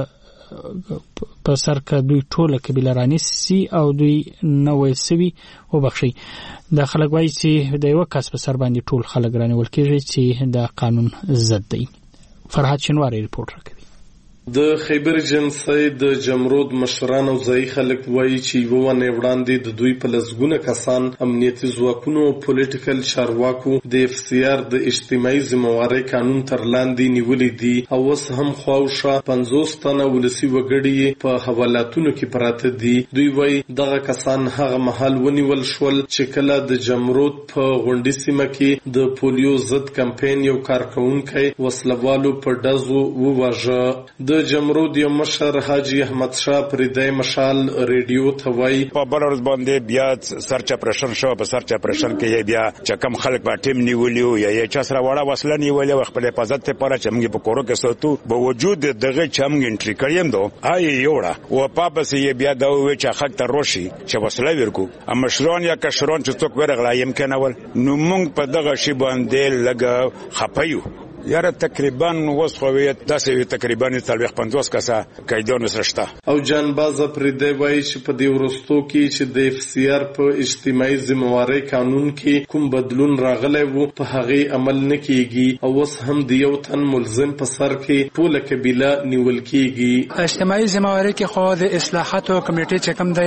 په سر کې دوی ټوله قبیله رانیسي او دوی نه ویل سوي او بخښي. د خلک وايي چې د یو کس په سر باندې ټول خلک رانیول کېږي چې د قانون ضد دی. فرحات شنواری ریپورت راکوي. د خیبر ایجنسی د جمهوریت مشران او ځای خلک وایي چې یو ونه وړاندې د دوی په لسګونه کسان امنیتي ځواکونو او پولیټیکل چارواکو د اف سی آر د اجتماعي ذمہواري قانون تر لاندې نیولې دي او اوس هم خواوشا پنځوس تنه ولسی وګړي په حوالاتونو کې پراته دي. دوی وایي دغه کسان هغه محل ونیول شول چې کله د جمهوریت په غونډې سیمه کې د پولیو ضد کمپاین یو کارکونکو وسلوالو په ډزو وواژه. د د جمرود یو مشر حاجی احمد شاه پریدای مشال ریډیو ته وایي په بل ورځ باندې بیا سرچ اپریشن شو په سرچ اپریشن کې بیا چې کم خلک په ټیم نیولیو یا یې چا سره وړه وسله نیولې خپل حفاظت لپاره چې موږ په کورو کې ساتو په وجود دغه چې موږ انټری کړیم دو آی یوړه او په پس یې بیا دا وی چې حق ته روشي چې وسله ورکو اما شرون یا کشرون چې څوک ورغلا يمكن اول نو موږ په دغه شی باندې لګ خپایو یاره تقریبا وسخویت داسې تقریبا تلويخ پنځوس کسه قیدونو سرشته او جان باز پرې دی وایي چې په دې ورستو کې چې د اف سی آر په اجتماعي ذمہواری قانون کې کوم بدلون راغلی وو په هغه عمل نه کیږي او اوس هم د یو تن ملزم په سر کې ټوله قبیله نیول کیږي. اجتماعي ذمہواری کې خو د اصلاحات کمیټې چې کوم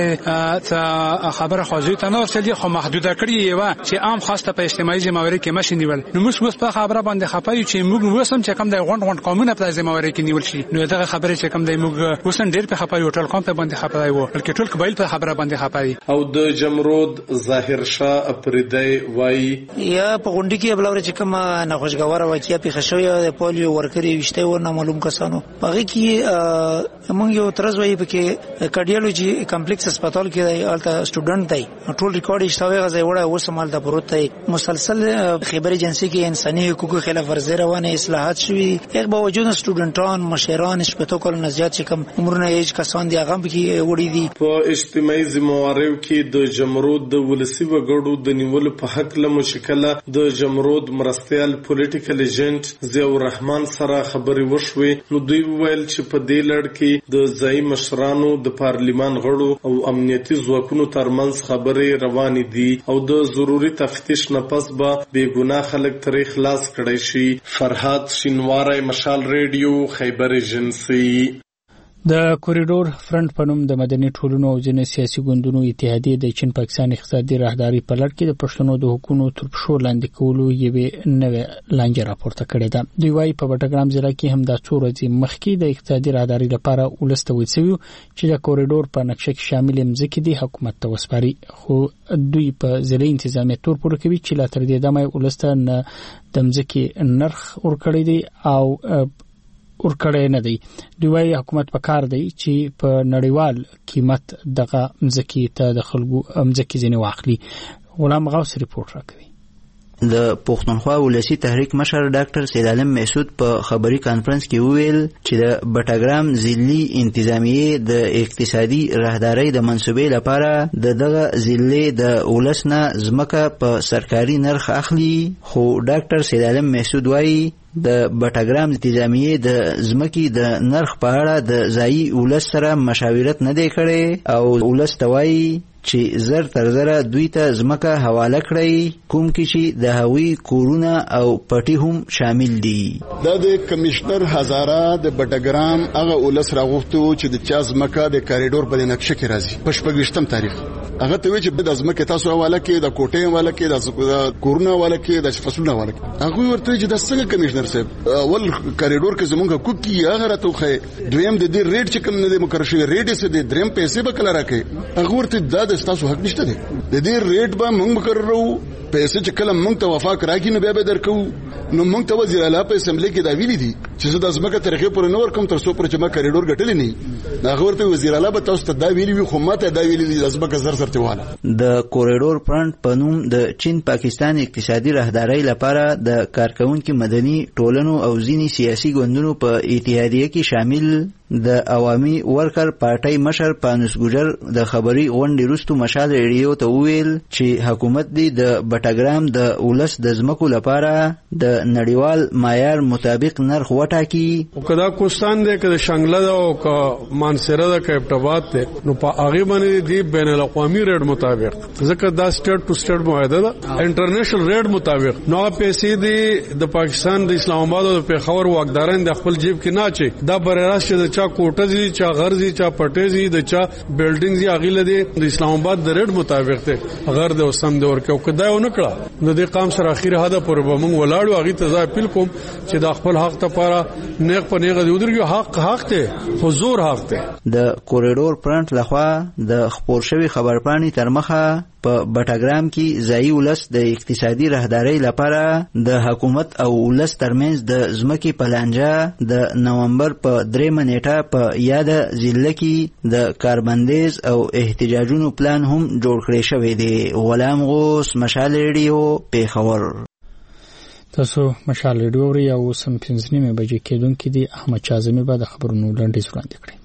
دی خبره خوځي ته نو څه خو محدوده کړی و چې عام خاصه په اجتماعي ذمہواری کې ماشي نیول نو موږ په خبره باندې خپایو چې موږ وسم چې کوم د غونډ غونډ قانون په ذمہواری کې نیول شي نو دغه خبره چې کوم د موږ وسن ډیر په خپایو ټول قوم په باندې خپای وو بلکې ټول قبایل په خبره باندې خپای. او د جمرود ظاهر شاه پردی وای یا په غونډه کې بلور چې کوم ناخوشګوار واقعیا په خښوی د پولیو ورکري وشته و نه معلوم کسانو هغه کې موږ یو ترز وای په کې کارډیولوژي کمپلیکس هسپتال کې الته سټوډنټ دی ټول ریکارډ شته غزه وړه وسمال د پروت دی مسلسل خبري جنسي کې انساني حقوقو خلاف ورزي روانه اصلاحات شوي یک با وجود سټوډنټان مشران شپږ کال نه زیات چې کوم عمرونه یې کسان دي هغه کې وړي دي. په اجتماعي ذمہواری کې د جمرود د ولسی وګړو د نیول په حق له مشکله د جمرود مرستيال پولیټیکل ایجنټ ضیاء الرحمن سره خبرې وشوي نو دوی ویل چې په دې لړ کې د ځای مشرانو د پارلیمان غړو او امنیتي ځواکونو ترمنځ خبرې روانې دي او د ضروري تفتیش نه پس به بې ګناه خلک ترې خلاص کړي شي. فرهاد شینواری مشال ریډیو خیبر ایجنسی. د کوریډور فرنٹ په نوم د مدني ټولنو او ځینې سیاسي ګوندونو اتحادیه د چین پاکستان اقتصادي راهداري په لړ کې د پښتنو د حکومت تر پښو لاندې کولو یوه نوې لانجه راپورته کړې ده. دوی وايي په بټګرام ضلع کې هم د څو ورځې مخکې د اقتصادي راهداري لپاره ولسته وڅوي چې د کوریډور په نقشه کې شامل مځکې د حکومت ته وسپاري خو دوی په ضلع انتظامیه تور پورې کوي چې لا تر دې دمه ولسته نه د مځکې نرخ ورکړی دی او ورکړی نه دی. دوی وايي حکومت په کار دی چې په نړیوال قیمت دغه مځکې ته د خلکو مځکې ځینې واخلي. غلام غوث ریپورت راکوي. د پښتونخوا ولسی تحریک مشر ډاکټر سید عالم محسود په خبري کانفرنس کې وویل چې د بټګرام ضلعي انتظامیه د اقتصادي راهداري د منسوبې لپاره د دغه ضلع د ولسنه ځمکه په سرکاري نرخ اخلي خو ډاکټر سید عالم محسود وايي د بټګرام انتظامیه د ځمکې د نرخ په اړه د ځایي ولس سره مشاورت نه دی کړی او ولس توایي چې زر تر زره دوی ته ځمکه حواله کړی کوم کې چې د هوی کورونه او پټي هم شامل دي. د کمشنر هزاره د بټګرام هغه ولس راغوښتو چې د چا ځمکه د کاریډور په نقشه کې راځي په شپږشتم تاریخ هغه ته وی چې د ځمکه تاسو حواله کې د کوټې حواله کې د کورونه حواله کې د فصلونو حواله کې هغه ورته چې د څنګه کمشنر صاحب اول کاریډور کې زمونږ کوکی هغه راته خو دویم د دې ریټ چې کوم نه مقرر شوی ریټ یې د دریم پیسې به کله راکې هغه ورته د تاسو حق نشته دی د دې ریټ به موږ مقررو پیسې چې کله موږ ته وفاق راکې نو بیا به درکو نو موږ ته وزیر اعلی په اسمبلی کې دا ویلي دي چې زه د ځمکې طریقې پورې نه ورکوم تر څو پورې چې ما کاریډور ګټلې نه هغه ورته وزیر اعلی به تاسو ته دا ویلي وي خو ماته دا ویلي دي ځمکه زر زر تیواله. د کوریډور فرنٹ په نوم د چین پاکستان اقتصادي راهداري لپاره د کارکونکو مدني ټولنو او ځینې سیاسي ګوندونو په اتحادیه کې شامل د عوامي ورکر پارټي مشر پانوس ګجر د خبري غونډې وروسته مشال ریډیو ته ویل چې حکومت دی د بټګرام د ولس د ځمکو لپاره د نړیوال معیار مطابق نرخ وټاکي. کدا کوستان دی کدا شنګله دا او کا مانسره دا کپټاباد ته نو په هغه باندې دی بین الاقوامي ریټ مطابق ځکه دا سټیټ ټو سټیټ معاهده ده انټرنیشنل ریټ مطابق نو پیسې دی د پاکستان د اسلام آباد او د پیښور واکداران د خپل جیب کې نه چي دا بر راشه چا کوټه دي چا غر دي چا پټه دي د چا بلډینګ دي اغیله دي د اسلام آباد د ریټ مطابق ته غر د وسم د ورکو کدا و نکړه نو د قام سره اخیره هدا پر بمون ولاړو اغي ته ځای پیل کوم چې د خپل حق ته پاره نیغ په نیغه دی ودرګو حق حق ته حضور حق ته د کوریډور فرنٹ لخوا د خبر شوی خبرپاڼې تر مخه په بټاګرام کې ځایي ولس د اقتصادي راهدارۍ لپاره د حکومت او ولس ترمنځ د ځمکې پلانجه د نومبر په درېمه نیټه په یاده ضلع کې د کاربندیز او احتجاجونو پلان هم جوړ کړی شوی دی. غلام غوث، مشال ریډیو، پیښور. تاسو مشال ریډیو وري او سم پنځه نیمه بجې کېدونکې دي. احمد چازمي به د خبرونو لنډیز وړاندې کړي.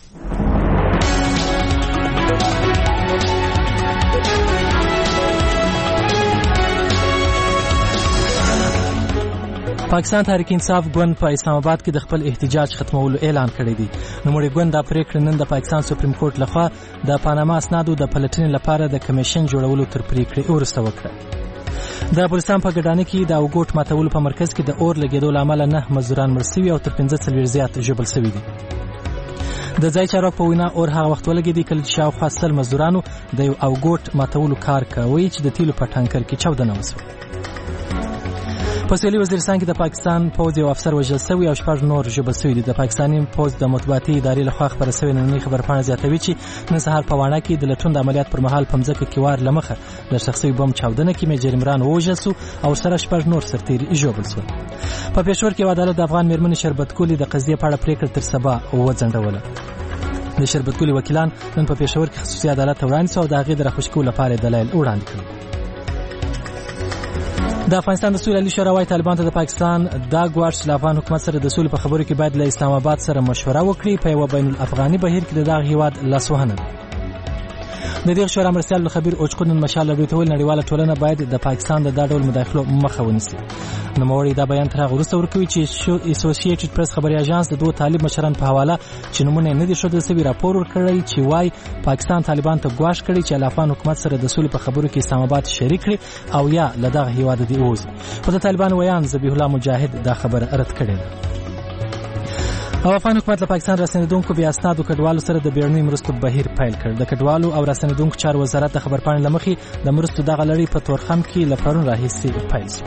پاکستان تحریک انصاف ګوند په اسلام آباد کې د خپل احتجاج ختمولو اعلان کړی دی. نوموړي ګوند د پریکړې نن د پاکستان سپریم کورټ لخوا د پاناما اسنادو د پلټنې لپاره د کمیشن جوړولو تر پریکړې وروسته وکړه. د بلوچستان په ګډانه کې د اوګوټ ماتولو په مرکز کې د اور لګیدو له امله نه مزدوران مړ شوي او تر پنځه څلوېښت زیات ژوبل شوي دي. د ځای چارواکو په وینا اور هغه وخت ولګېدی کله چې شاوخوا سل مزدورانو د یو اوګوټ ماتولو کار کوي چې د تیلو په ټانکر کې چاودنه وشوه. په سویلي وزیرستان کې د پاکستان پوځ یو افسر وژل شوی او شپږ نور ژوبل شوي دي. د پاکستاني پوځ د مطبوعاتي ادارې لخوا خپره شوې نننۍ خبرپاڼه زیاتوي چې نن سهار په واڼه کې د لټون د عملیات پر مهال په مځکه کې وار له مخه د شخصي بم چاودنه کې میجر عمران ووژل شو او سره شپږ نور سرتیري ژوبل شول. په پېښور کې عدالت د افغان میرمنې شربت ګلې د قضیې په اړه پریکړه تر سبا وځنډوله. د شربت ګلې وکیلان نن په پېښور کې خصوصي عدالت ته وړاندې شو او د هغې د راخوش کولو لپاره دلایل وړاندې کړل. د افغانستان د سولې عالی شورا وايي طالبان ته د پاکستان دا ګواښ چې له افغان حکومت سره د سولې په خبرو کې باید له اسلام آباد سره مشوره وکړي په یوه بین الافغاني بهیر کې د دغه هیواد لاسوهنه ده. د دې شورا مرستیال خبير اوچکو نن مشال لري ته ویل نړیواله ټولنه باید د پاکستان د دا ډول مداخلو مخه ونیسي. نوموړي دا بیان تر هغه وروسته ورکوي چې اسوسییټډ پریس خبري اژانس د دوه طالب مشران په حواله چې نمونه نه دي ښودل شوي راپور ورکړی چې وايي پاکستان طالبان ته ګواښ کړی چې له افغان حکومت سره د سولې په خبرو کې اسلام آباد شریک کړي او یا له دغه هیواد دی اوزي. خو د طالبان ویان ذبیح الله مجاهد دا خبره رد کړې ده. او افغان حکومت له پاکستان رسنیدونکو بیا اسنادو کډوالو سره د بیړني مرستو بهیر پیل کړ. د کډوالو او رسنیدونکو چارو وزارت د خبرپاڼې لمخې د مرستو دغه لړۍ په تورخم کې له پرون راهیسې پیل شو.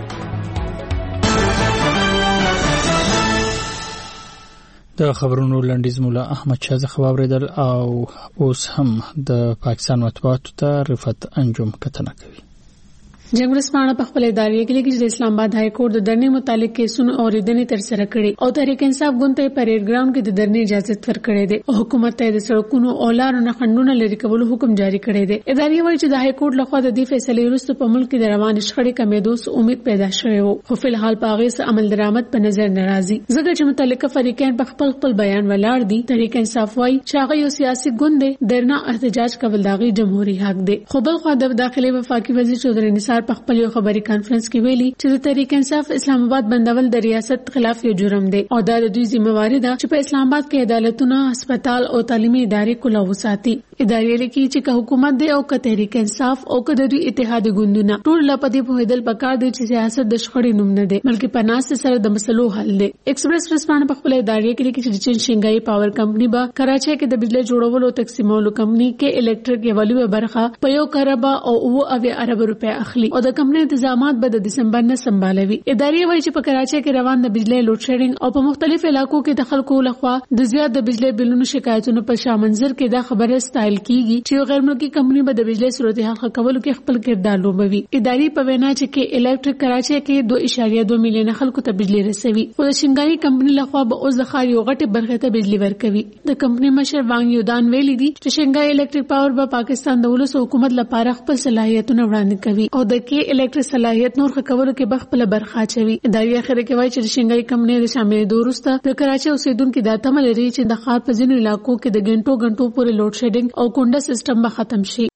د خبرونو لنډیز مولا احمد شاه زخوا اوریدل او اوس هم د پاکستان مطبوعاتو ته رفعت انجم کتنه کوي. جنگ ورسپانه په خپل ادارې کې چې د اسلام آباد های کورټ د درنې متعلق کیسونو اوریدنې تر سره کړي او تحریک انصاف ګوند ته پریډ ګراوند کې د درنې اجازه ورکړې ده او حکومت ته د سړکونو او لارو نه خنډونه لري کولو حکم جاری کړی دی. ادارې وایي چې د های کورټ لخوا د دې فیصلې وروسته په ملک کې د روان شخړې کمیدو امید پیدا شوې وو خو په الحال په هغه څه عمل درآمد په نظر ناراضي ځکه چې متعلقه فریقین په خپل خپل بیان ولاړ دي. تحریک انصاف وایي چې هغه یو سیاسي ګوند دی درنه احتجاج کول داغي جمهوریت حق دی. خو بل خو د داخلي وفاقي وزیر چودري نثار په خپل یو خبري کانفرنس کې ویلي چې د تحریک انصاف اسلام آباد بندول د ریاست خلاف یو جرم دی او دا د دوی ذمہواری ده چې په اسلام آباد کې عدالتونه، هسپتال او تعلیمي ادارې کولا وساتي. ادارې لکه چې حکومت دی او که تحریک انصاف او که د دوی اتحاد ګوندونه ټول لا پدې په هدل پکار دی چې سیاست د شخړې نوم نه دی بلکې په ناس سره د مسلو حل دی. ایکسپریس ورسپانه په خپل ادارې کې چې چین شنګای پاور کمپنی با کراچي کې د بجلی جوړولو او تقسیمولو کمپنی کې الکتریک یوالوي برخه په یو کربا او اوه اویا ارب روپے اخلي او د کمپنی انتظامات به د دسمبر نه سمبالوي. ادارې وایي چې په کراچي کې روان د بجلی لوډ شیډینګ او په مختلف علاقو کې د خلکو لخوا د زیات د بجلی بلونو شکایتونو په شامنظر کې دا خبره ستایل کیږي چې غیر ملکی کمپنی به د بجلی صورتحال ښه کولو کې خپل کردار لوبوي. ادارې په وینا چې کې الکتریک کراچي کې دوه اعشاریه دوه میلیون خلکو ته بجلی رسوي خو د شنګای کمپنی لخوا به اوس د خار یو غټه برخه ته بجلی ورکوي. د کمپنی مشر وانګ یودان ویلي دي چې شنګای الکتریک پاور به پاکستان د ولس حکومت لپاره خپل صلاحیتونه وړاندې کوي او د کې الکتریک صلاحیت نور ښه کولو کې بخپل برخه چوي. ادارې اخر کې وایي چې شنګای کمپنی د شامل دورسته د کراچي اوسیدونکو د تمل لري چې د خار په ځینو علاقو کې د غنټو غنټو پورې لوډ شیډینګ او کونډه سیستم به ختم شي.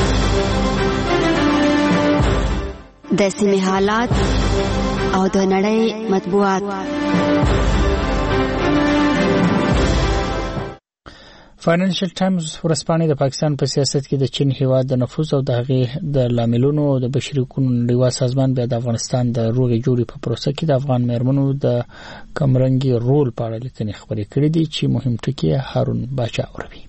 د سیمې حالات او د نړۍ مطبوعات. فاینانشل ټایمز ورځپاڼه د پاکستان په سیاست کې د چین هیواد د نفوذ او د هغې د لاملونو د بشري حقوقو نړیوال سازمان بیا د افغانستان د روغې جوړې په پروسه کې د افغان مېرمنو د کمرنګي رول په اړه لیکنې خبرې کړې دي چې مهم ټکی هارون باچا اوروي.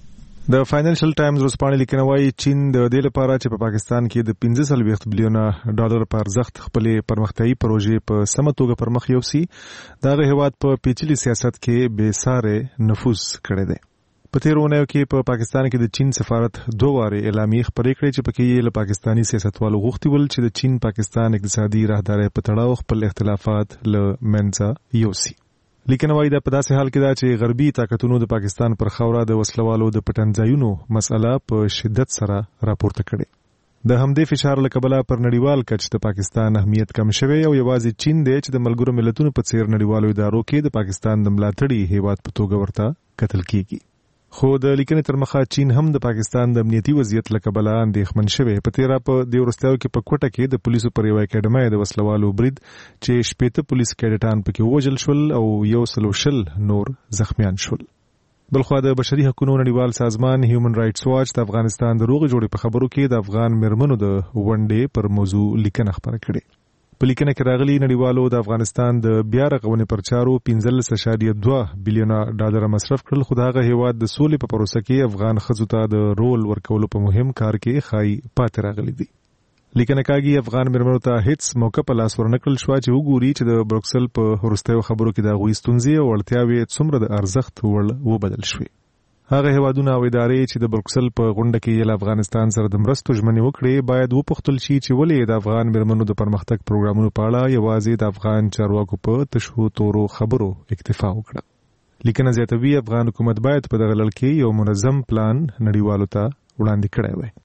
د فاینانشل ټایمز ورځپاڼه لیکنه وايي چین د دې لپاره چې په پاکستان کې د پنځه سلويخت بلیونه ډالر په ارزښت خپلې پرمختیايي پروژې په سمه توګه پرمخ یوسي دغه هیواد په پیچلي سیاست کې بې ساري نفوذ کړی دی. په تیرونه کې په پاکستان کې د چین سفارت دوه واره اعلامیه خبرې کړې چې پکې یې له پاکستانی سیاستوالو غوښتي ول چې د چین پاکستان اقتصادي راهداري په تړاو خپل اختلافات له منځه یوسي. لیکنه وايي دا په داسې حال کې دا چې غربي طاقتونو د پاکستان پر خاوره د وسلوالو د پټنځایونو مسله په شدت سره راپورته کړې. د همدې فشار له کبله پر نړیوال کچ د پاکستان اهمیت کم شوی او یوازې چین دی چې د ملګرو ملتونو په څیر نړیوالو ادارو کې د پاکستان د ملاتړي هیواد په توګه ورته کتل کیږي. خو د لیکنې تر مخه چین هم د پاکستان د امنیتي وضعیت له کبله اندېښمن شوی. په تیرا په د ورستیو کې په کوټه کې د پولیسو پر یو اکیډمۍ د وسلوالو برید چې شپږ پولیس کیډټان پکې وژل شول او یو سلو شل نور زخمیان شول. بلخو د بشري حقوقو نړیوال سازمان هیومن رائټس واچ د افغانستان د روغې جوړې په خبرو کې د افغان مېرمنو د ونډې پر موضوع لیکنه خبره کړې. په لیکنه کې راغلي نړیوالو د افغانستان د بیا رغونې پر چارو پنځلس اعشاریه دوه بلیونه ډالر مصرف کړل خو دغه هیواد د سولې په پروسه کې افغان ښځو ته د رول ورکولو په مهم کار کې خای پاتې راغلي دي. لیکنه کاږي افغان مېرمنو ته هیڅ موقع په لاس ورنکړل شو چې وګوري چې د بروکسل په وروستیو خبرو کې د غوي ستونزې او اړتیاوې څومره د ارزښت وړ وبدل شوې. هغه هیوادونه او ادارې چې د بروکسل په غونډه کې له افغانستان سره د مرستو ژمنې وکړې باید وپوښتل شي چې ولې د افغان مېرمنو د پرمختګ پروګرامونو په اړه یوازې د افغان چارواکو په تشو تورو خبرو اکتفا وکړه. لیکنه زیاتوي افغان حکومت باید په دغه لړ کې یو منظم پلان نړیوالو ته وړاندې کړی وای.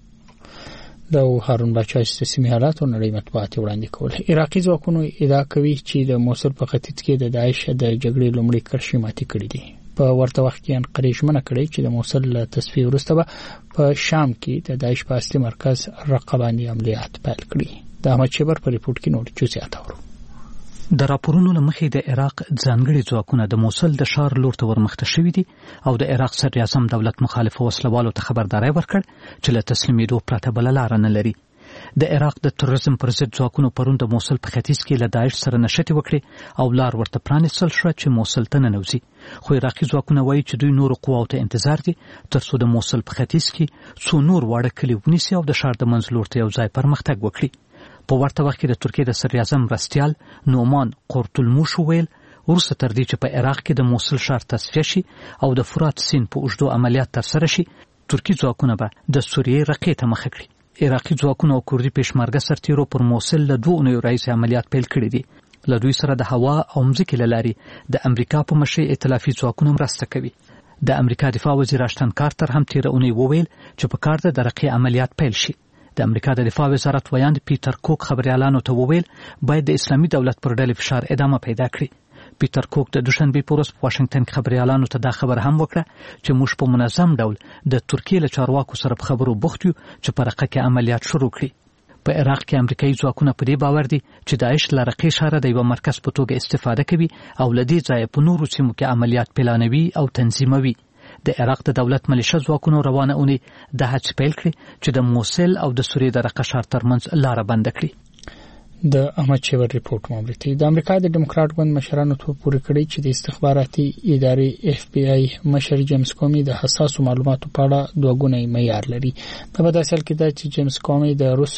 د هارون باچا سیمه حالات او نړۍ مطبوعات وړاندې کول. عراقي ځواکونو ادعا کوي چې د موصل په ختیځ کې د داعش د جګړې لومړی کرښې ماتې کړې دي. په ورته وخت کې انقره ژمنه کړې چې د موصل له تصفیې وروسته به په شام کې د داعش په اصلي مرکز رقه باندې عملیات پیل کړي. د احمد شیبر په ریپورت کې نور جزئیات اورو. د راپورونو لمخې د عراق ځانګړي ځواکونه د موصل د ښار لور ته ورمخته شوي دي او د عراق صدر اعظم دولت مخالفه وسلوالو ته خبرداري ورکړ چې له تسلیمېدو پرته بله لاره نه لري. د عراق د تروریزم پر ضد ځواکونو پرون د موصل په ختیځ کې له داعش سره نښتې وکړې او لار ورته پرانیستل شوه چې موصل ته ننوځي. خو عراقي ځواکونه وایي چې دوی نورو قواو ته انتظار دي تر څو د موصل په ختیځ کې څو نور واړه کلي ونیسي او د ښار د منځ لور ته یو ځای پرمختګ وکړي. په ورته وخت کې د ترکیې د صدر اعظم مرستیال نومان قرتلموش وویل وروسته تر دې چې په عراق کې د موصل ښار تصفیه شي او د فرات سیند په اوږدو عملیات ترسره شي ترکي ځواکونه به د سوریې رقې ته مخه کړي. عراقي ځواکونو او کردي پېشمرګه سرتیرو پر موصل له دوه اونیو راهیسې عملیات پیل کړي دي. له دوی سره د هوا او مځکې له لارې د امریکا په مشرۍ ائتلافي ځواکونه مرسته کوي. د امریکا دفاع وزیر اشتن کارتر هم تېره اونۍ وویل چې په کار ده د رقې عملیات پیل شي. د امریکا د دفاع وزارت ویاند پیټر کوک خبريالانو ته وویل باید د اسلامي دولت پر ډلې فشار ادامه پیدا کړي. پیټر کوک د دوشنبه په ورځ په واشنگټن کې خبريالانو ته دا خبر هم وکړه چې موږ په منظم ډول د ترکیې له چارواکو سره په خبرو بوخت یو چې په رقه کې عملیات شروع کړي. په عراق کې امریکایي ځواکونه په دې باور دي چې داعش له رقې ښاره د یو مرکز په توګه استفاده کوي او له دې ځایه په نورو سیمو کې عملیات پلانوي او تنظیموي. د عراق د دولت ملیشه ځواکونو روانه اونۍ د هڅې پیل کړې چې د موصل او د سوریې د رقه ښار ترمنځ لاره بنده کړي. د احمد شیبر ریپورت مامورتي د امریکا د ډیموکرات ګوند مشرانو ته پوری کړی چې د استخباراتي ادارې اف بی آی مشر جیمز کومي د حساسو معلوماتو په اړه دوه ګونی معیار لري. په بده اصل کې دا چې جیمز کومي د روس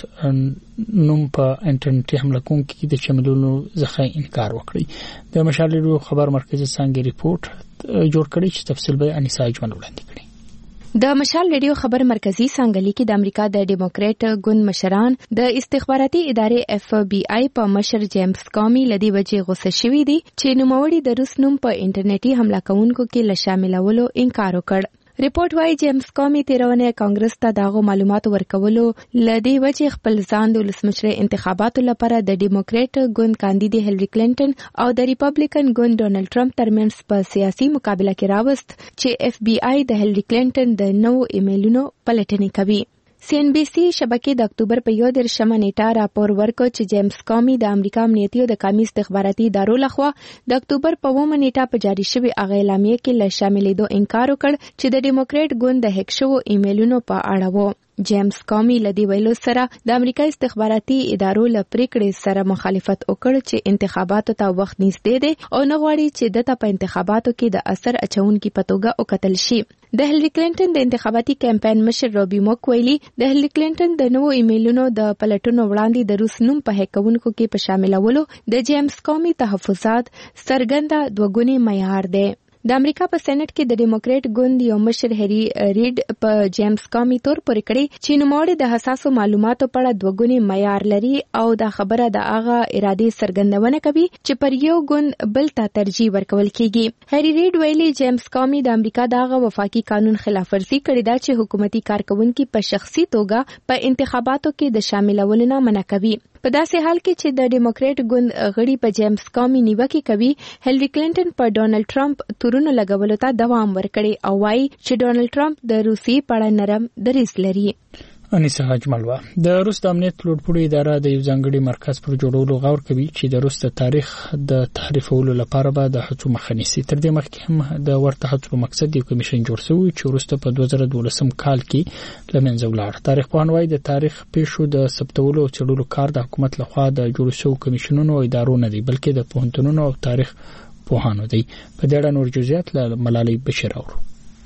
نوم په انټرنیټي حمله کوونکو کې د شاملولو څخه انکار وکړي. د مشالې خبر مرکزي څنګه ریپورت جوړ کړی چې تفصیل به انیسا اجمل وړاندې کړي. د مشال ریډیو خبر مرکزی څنګه لیکي د امریکا د ډیموکریټ ګوند مشران د استخباراتي ادارې اف بی آی په مشر جیمز کومي لدی وجې غوسه شوي دي چې نوموړي د روس نوم په انټرنیټي حمله کوونکو کې له شاملولو انکار وکړ. ریپورت وايي جیمز کومي تیرونه کانګرس ته داغو معلومات ورکولو لدی وجې خپل ځان د ولسمشر انتخاباتو لپاره د ډیموکریټ ګوند کاندید هیلری کلینټن او د ریپبلیکن ګوند ډونالد ټرمپ ترمنځ په سیاسي مقابله کې راوست چې اف بی آی د هیلری کلینټن د نوو ایمیلونو پلټنې کوي. سی ان بي سي شبکې د اکتوبر په یو دېرشمه نیټه راپور ورکړ چې جیمز کامي د امریکا امنیتي او د قومي استخباراتي ادارو لخوا د اکتوبر په اوومه نیټه په جاري شوې هغه اعلامیه کې له شاملېدو انکار وکړ چې د ډیموکریټ ګوند د هک شوو ایمیلونو په اړه و. جیمز کامي له دې ویلو سره د امریکا استخباراتي ادارو له پریکړې سره مخالفت وکړ چې انتخاباتو ته وخت نږدې دی او نه غواړي چې دته په انتخاباتو کې د اثر اچونکي په توګه وکتل شي. د هیلری کلینټن د انتخاباتي کمپاین مشر روبي موک ویلي د هیلری کلینټن د نوو ایمیلونو د پلټونو وړاندې د روس نوم په هکونکو کې په شاملولو د جیمز کامي تحفظات څرګنده دوګونی معیار دی. د امریکا په سېنات کې د ډیموکریټ ګوند یو مشر هری ریډ په جیمز کامي تور پورې کړی چې نوموړی د حساسو معلوماتو په اړه دوګونی معیار لري او دا خبره د هغه ارادې څرګندونه کوي چې پر یو ګوند بل ته ترجیح ورکول کیږي. هری ریډ ویلي جیمز کامي د امریکا دغه وفاقي قانون خلاف ورزي کړې ده چې حکومتي کارکونکو په شخصي توګه په انتخاباتو کې د شاملولو نه منع کوي. په داسې حال کې چې د ډیموکریټ ګوند غړي په جیمز کامي نیوکه کوي، هیلری کلینټن په ډونالد ټرمپ تورونو لګولو ته دوام ورکړي او وايي چې ډونالد ټرمپ د روسیې په اړه نرم دریځ لري. انیسه حاج ملوا د روس د امنیت لوړپوړي اداره د یو ځانګړي مرکز پر جوړولو غور کوي چې د روس د تاریخ د تحریفولو لپاره به د هڅو مخه نیسي. تر دې مخکې هم د ورته هڅو په مقصد یو کمیشن جوړ شوی چې وروسته په دوه زره دولسم کال کې له منځه ولاړ. تاریخ پوهان وايي د تاریخ پیښو د ثبتولو او څېړلو کار د حکومت لخوا د جوړ شوو کمیشنونو او ادارو نه دی، بلکې د پوهنتونونو او تاریخ پوهانو دی. په دې اړه نور جزئیات له ملالۍ بشیر اورو.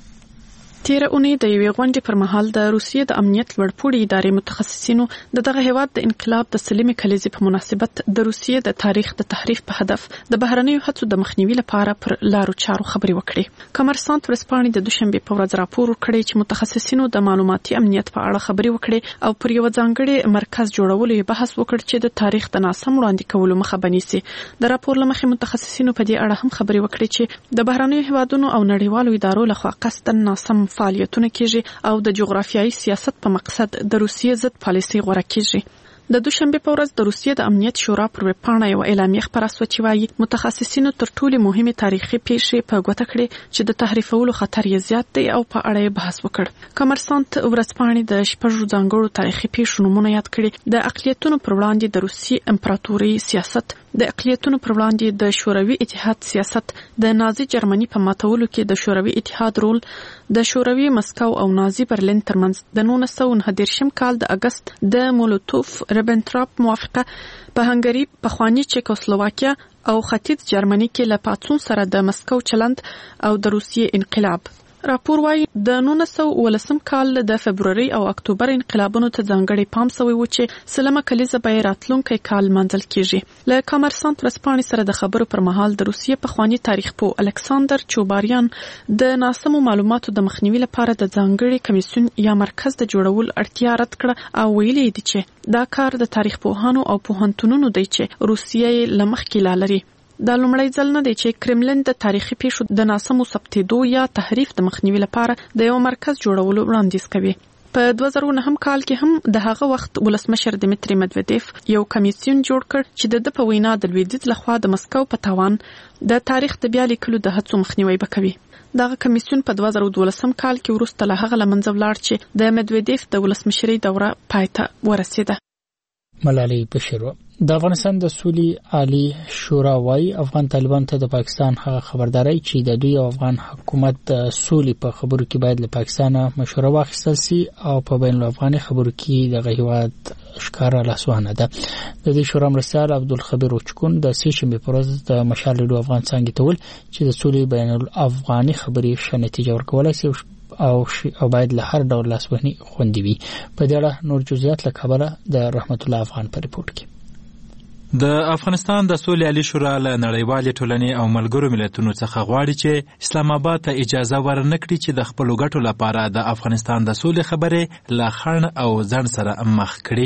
تیر اونۍ د یوې غونډې پر مهال د روسیې د امنیت لوړپوړي ادارې متخصصینو د دغه هیواد د انقلاب د سلیمې کلیزې په مناسبت د روسیې د تاریخ د تحریف په هدف د بهرنیو هڅو د مخنیوي لپاره پر لارو چارو خبرې وکړې. کمرسانت ورځپاڼې د دوشنبې په ورځ راپور ورکړی چې متخصصینو د معلوماتي امنیت په اړه خبرې وکړې او پر یو ځانګړي مرکز جوړولو یې بحث وکړ چې د تاریخ د ناسم وړاندې کولو مخه بنیسي. د راپور لمخې متخصصینو په دې اړه هم خبرې وکړې چې د بهرنیو هیوادونو او نړیوالو ادارو لخوا قصدا ناسم فعالیتونه کیږي او د جغرافیایي سیاست په مقصد د روسیې ضد پالیسي غوره کیږي. د دوشنبه په ورځ د روسیې د امنیت شورا پر ویبپاڼه یو اعلامیه خپره شوه چې وايي متخصصینو تر ټولو مهمه تاریخي پیښې په ګوته کړې چې د تحریفولو خطر یې زیات دی او په اړه بحث وکړ. کمرسانت ورځپاڼې د شپږو ځانګړو تاریخي پیښو نمونه یاد کړي: د اقلیتونو پر وړاندې د روسي امپراتوري سیاست، د اقلیتونو پر وړاندې د شوروي اتحاد سیاست، د نازي جرمني په ماتولو کې د شوروي اتحاد رول، د شوروي مسکو او نازي برلین ترمنځ د نولس سوه نهه دېرشم کال د اگست د مولوتوف ربنټراپ موافقه، په هنګري پخواني چیکوسلواکیا او ختیځ جرمني کې له پاڅون سره د مسکو چلند او د روسیې انقلاب. راپور وايي د نولس سوه اوولسم کال د فبروري او اکتوبر انقلابونو ته ځانګړی پام شوی و چې سلمه کلیزه به راتلونکي کال منځل کیږي. له کمرسانت ورځپاڼې سره د خبرو پر مهال د روسیې پخوانی تاریخ پوه الکساندر چوباریان د ناسمو معلوماتو د مخنیوي لپاره د ځانګړي کمیسیون یا مرکز د جوړول اړتیا رد کړه او ویلي دي چې دا کار د تاریخ پوهانو او پوهنتونونو دی چې روسیې لمخکې لالري. دا لومړی ځل نه دی چې کرملین د تاریخي پیښو د ناسمو ثبتېدو یا تحریف د مخنیوي لپاره د یو مرکز جوړولو وړاندیز کوي. په دوه زره نهم کال کې هم د هغه وخت ولسمشر دمیتری مدودیف یو کمیسیون جوړ کړ چې د د په وینا د لویدیځ لخوا د مسکو په تاوان د تاریخ د بیا لیکلو د هڅو مخنیوي وکوي. دغه کمیسیون په دوه زره دولسم کال کې وروسته له هغه لمنځه ولاړ چې د مدودیف د ولسمشرۍ دوره پای ته ورسېده. ملالۍ بشیر. د افغانستان د سولې عالی شورا وايي افغان طالبان ته د پاکستان هغه خبرداري چې د دوی او افغان حکومت د سولې په خبرو کې باید له پاکستان مشوره واخیستل شي او په بین الافغاني خبرو کې د غیوات ښکارا لاسوانه ده. د دې شورا مرستیال عبدالخبیر اوچکون د سې شنبې په ورځ د مشال ریډیو افغان څنګه تول چې د سولې بین الافغاني خبرې ښه نتیجه ورکولای شي او او باید له هر ډول لاسوهني خوندي وي. په دې اړه نور جزئیات له خبره د رحمت الله افغان په ریپورت کې. د افغانستان د سولې عالی شورا له نړیوالې ټولنې او ملګرو ملتونو څخه غواړي چې اسلام آباد ته اجازه ورنکړي چې د خپلو ګټو لپاره د افغانستان د سولې خبرې له خنډ او ځنډ سره مخ کړي.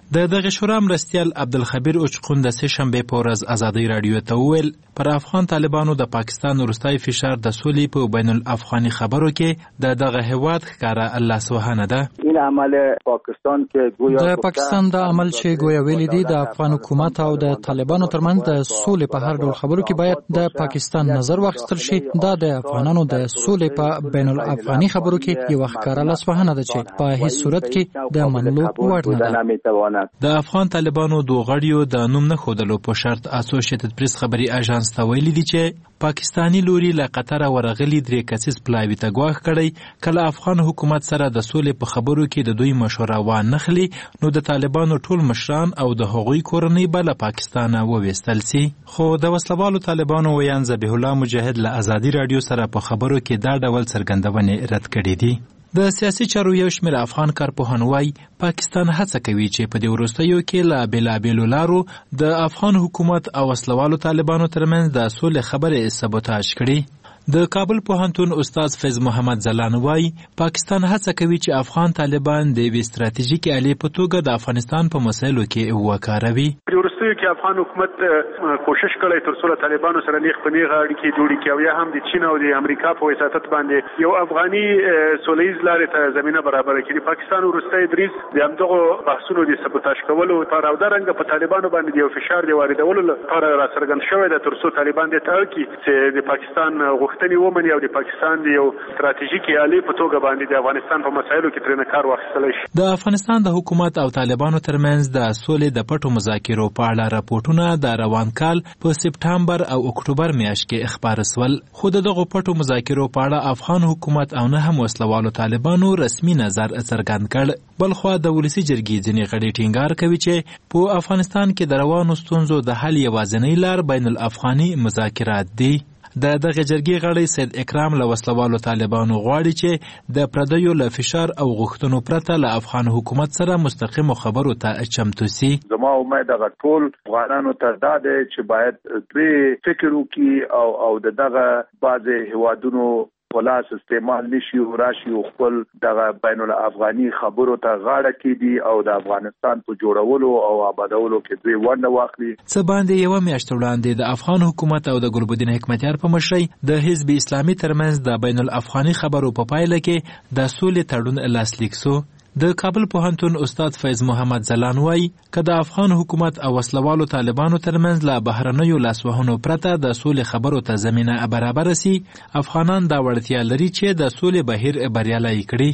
د دغه شورا مرستیال عبدالخبیر اوچخون د سه شنبه په ورځ ازادي رادیو ته وویل پر افغان طالبانو د پاکستان وروستی فشار د سولې په بین الافغاني خبرو کې د دغه هیواد ښکارا الله سبحانه ده. این عمل پاکستان کې گویا د پاکستان د عمل چې گویا ویلي دي د افغان حکومت او د طالبانو ترمنځ د سولې په هر ډول خبرو کې باید د پاکستان نظر واخیستل شي. دا د افغانانو د سولې په بین الافغاني خبرو کې یو ښکارا الله سبحانه ده چې په هیڅ صورت کې د منلو وړ نه ده. د افغان طالبانو دوه غړیو د نوم نه ښودلو په شرط اسوسییټډ پریس خبري اژانس ته ویلي دي چې پاکستانی لوري له قطر ورغلي درې کسیز پلاوي ته ګواښ کړی کله افغان حکومت سره د سولې په خبرو کې د دوی مشوره وان نخلي نو د طالبانو ټول مشران او د هغوی کورنۍ به له پاکستانه وویستل سي. خو د وسلوالو طالبانو ویان ذبیح الله مجاهد له ازادي رادیو سره په خبرو کې دا ډول څرګندونې رد کړې دي. د سیاسي چارو یو شمېر افغان کارپوهان وایي پاکستان هڅه کوي چې په دې وروستیو کې له بېلابېلو لارو د افغان حکومت او وسلوالو طالبانو ترمنځ د سولې خبرې سبوتاژ کړي. د کابل پوهنتون استاد فیض محمد زلان وایي پاکستان هڅه کوي چې افغان طالبان د یوې ستراتیژیکې الې په توګه د افغانستان په مسایلو کې وکاروي. په وروستیو کې افغان حکومت کوشش کړی تر څو له طالبانو سره نیغ په نیغه اړیکې جوړې کړي او یا هم د چین او د امریکا په وساطت باندې یو افغاني سولیز لارې ته زمینه برابره کړي. پاکستان وروستی دریځ د همدغو بحثونو د سبوتاژ کولو لپاره او دارنګه په طالبانو باندې یو فشار د واردولو لپاره راڅرګند شوی ده تر څو طالبان دې ته اړ کړي چې د پاکستان غوښتنې ومني او د پاکستان د یو ستراتیژیکې الې په توګه باندې د افغانستان په مسایلو کې ترېنه کار واخیستلی شي. د افغانستان د حکومت او طالبانو ترمنځ د سولې د پټو مذاکرو په اړه راپورټونه د روان کال په سپټامبر او اکتوبر میاشت کې خپاره سول. خو د دغو پټو مذاکرو په اړه افغان حکومت او نه هم وسلوالو طالبانو رسمي نظر څرګند کړ. بلخوا د ولسي جرګې ځینې غړي ټینګار کوي چې په افغانستان کې د روانو ستونزو د حل یوازینۍ لار بین الافغاني مذاکرات دي. د دغه جرګې غړی سید اکرام له وسلوالو طالبانو غواړي چې د پردیو له فشار او غوښتنو پرته له افغان حکومت سره مستقیمو خبرو ته چمتو سي. زما امید هغه ټول افغانانو ته دا دی چې باید دوی فکر وکړي او او دغه بعضې هیوادونو پلاس استعمال نشي او راشي او خپل دغه بین الافغاني خبرو ته غاړه کېدي او د افغانستان په جوړولو او آبادولو کې دوی ونډه واخلي. څه باندې یوه میاشت وړاندې د افغان حکومت او د ګلبدین حکمتیار په مشرۍ د حزب اسلامي ترمنځ د بین الافغاني خبرو په پایله کې د سولې تړون لاسلیک سو. د کابل پوهنتون استاد فیض محمد زلان وایي که د افغان حکومت او وسلوالو طالبانو ترمنځ له بهرنیو لاسوهنو پرته د سولې خبرو ته زمینه برابره سي افغانان دا وړتیا لري چې د سولې بهیر بریالی کړي.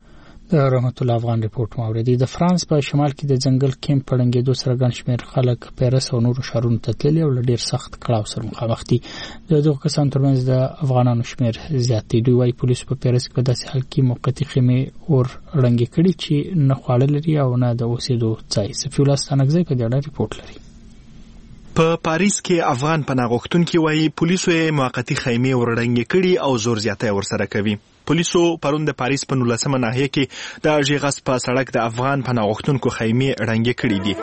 د رحمت الله افغان ریپورت ماوردی. د فرانس په شمال کې د ځنګل کیمپ پړنګېدو سره ګڼ شمېر خلک پیرس او نورو ښارونو ته تللي او له ډېر سخت کړاو سره مخامخ دي. د دغو کسانو ترمنځ د افغانانو شمېر زیات دی. دوی وایي پولیسو په پیرس کې په داسې حال کې موقتي خیمې اور ړنګې کړي چې نه خواړه لري او نه د اوسېدو ځای. صفي الله ستانکزی په دې اړه ریپورت لري. په پاریس کې افغان پناه غوښتونکي وایي پولیسو یې موقتي خیمې اور ړنګې کړي او زور زیاتی ورسره کوي. پولیسو پرون د پاریس په نولسمه ناحیه کې د ژغس په سړک د افغان پناه غوښتونکو خیمې ړنګې کړي دي.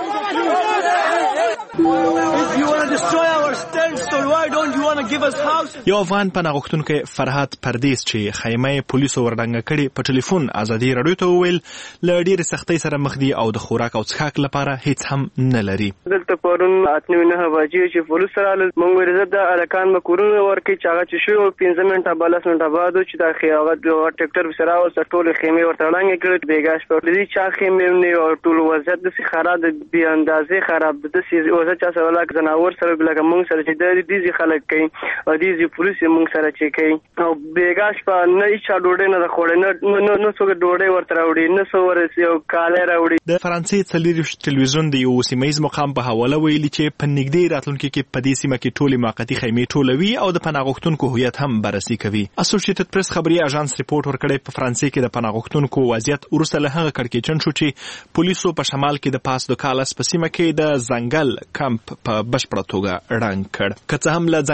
یو افغان پناه غوښتونکی فرهاد پردیس چې خیمه پولیسو ورډنګه کړي په ټلیفون ازادي رادیو ته وویل له ډېرې سختۍ سره مخ دي او د خوراک او څښاک لپاره هیڅ هم نه لري. دلته پرون اته نهه بجې چې پولیس راغلل موږ ورته د الکان مکورونه ورکړي چې هغه چې شو پنځه منټه بلس منټه بعد چې د هغه ټریکټر سره او ټول خیمې ورته ړنګې کړي. بیګاش په دې چې خیمې نه او ټول وضعیت د خراب د اندازې خراب د سې وضعیت چې سره لکه زناور سره لکه موږ سره چې د دې خلک کوي او دې پولیس موږ سره چې کوي او بیګاش په نه چا ډوډۍ نه خوړې نه نه څوک ډوډۍ ورته راوړي نه څو ورسې او کاله راوړي. د فرانسې څلوېښت ټلویزیون د یو سیمه ییز مقام په حواله ویلي چې په نږدې راتلونکي کې په دې سیمه کې ټولې موقتي خیمې ټولوي او د پناه غوښتونکو هویت هم بررسي کوي. اسوسییټډ پریس خبري اژانس ریپورت ورکړی په فرانسې کې د پناه غوښتونکو وضعیت وروسته له هغه کړکېچن شو چې پولیسو په شمال کې د پاس د کالس په سیمه کې د ځنګل کمپ په بشپړه توګه ړنګ کړ. که څه هم له ځنګل کمپ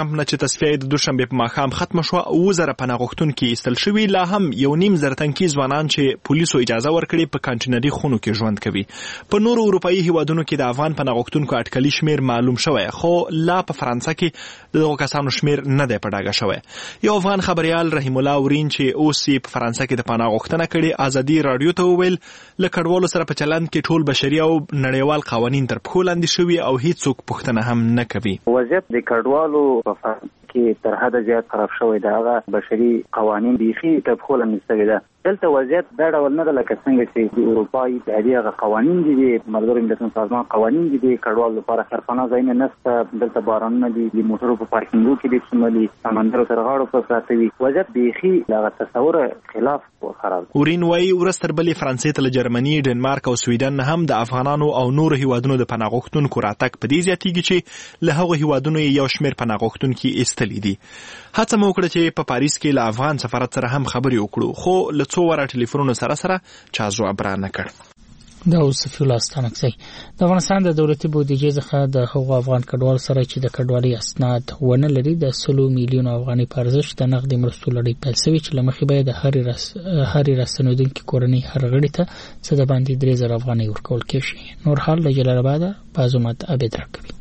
کمپ نه چې تصفیه د دوشنبه په ماښام ختم شو او زره پناه غوښتونکي ایستل شوي، لا هم یو نیم زره تنکي ځوانان چې پولیسو اجازه ورکړي په کانټینري خونو کې ژوند کوي. په نورو اروپایي هیوادونو کې د افغان پناه غوښتونکو اټکلي شمیر معلوم شوی، خو لا په فرانسه کې دغه کسانو شمیر نه دی په ډاګه شوی. یو افغان خبريال رحیم الله ورین چې اوس په فرانسه کې د پناه غوښتنه کړې ازادي رادیو ته وویل له کډوالو سره په چلند کې ټول بشري او نړیوال قوانین تر پښو لاندې شوي او هیڅوک پوښتنه هم نه کوي. وضعیت د کډوالو په فرانسه کې تر حده زیات خراب شوی دی. هغه بشري قوانین بیخي تر پښو لاندې شوي ده. دلته وضعیت دا ډول نه ده لکه څنګه چې د اروپایي اتحادیې هغه قوانین دي، د ملګرو ملتونو سازمان قوانین دي د کډوالو لپاره سرپناه ځایونه نشته، دلته بارانونه دي، د موټرو په پارکینګو کې د څومره دي، سمندرو تر غاړو په پراته وي. وضعیت بیخي له تصور خلاف خراب. اورین وايي ورستر بلې فرانسې ته له جرمني، ډنمارک او سویډن هم د افغانانو او نورو هیوادونو د پناه غوښتونکو راتګ په دې زیاتېږي چې له هغو هیوادونو یو شمېر پناه غوښتونکي ایستلي دي. هڅه مو وکړه چې په پاریس کې له افغان سفارت سره هم خبرې وکړو، خو له څو واره ټلیفونونو سره سره چا ځواب را نه کړ. دا صفي الله ستانکسي د افغانستان د دولتي بودیجې څخه د هغو افغان کډوالو سره چې د کډوالۍ اسناد ونه لري د سلو میلیونو افغاني په ارزښت د نقدي مرستو لړۍ پیل شوې چې له مخې باید د هرې رس هرې راستنېدونکي کورنۍ هر غړي ته څه د باندې درې زره افغانۍ ورکول کېږي. نور حال له جلال آباد بازومت عبید راکوي.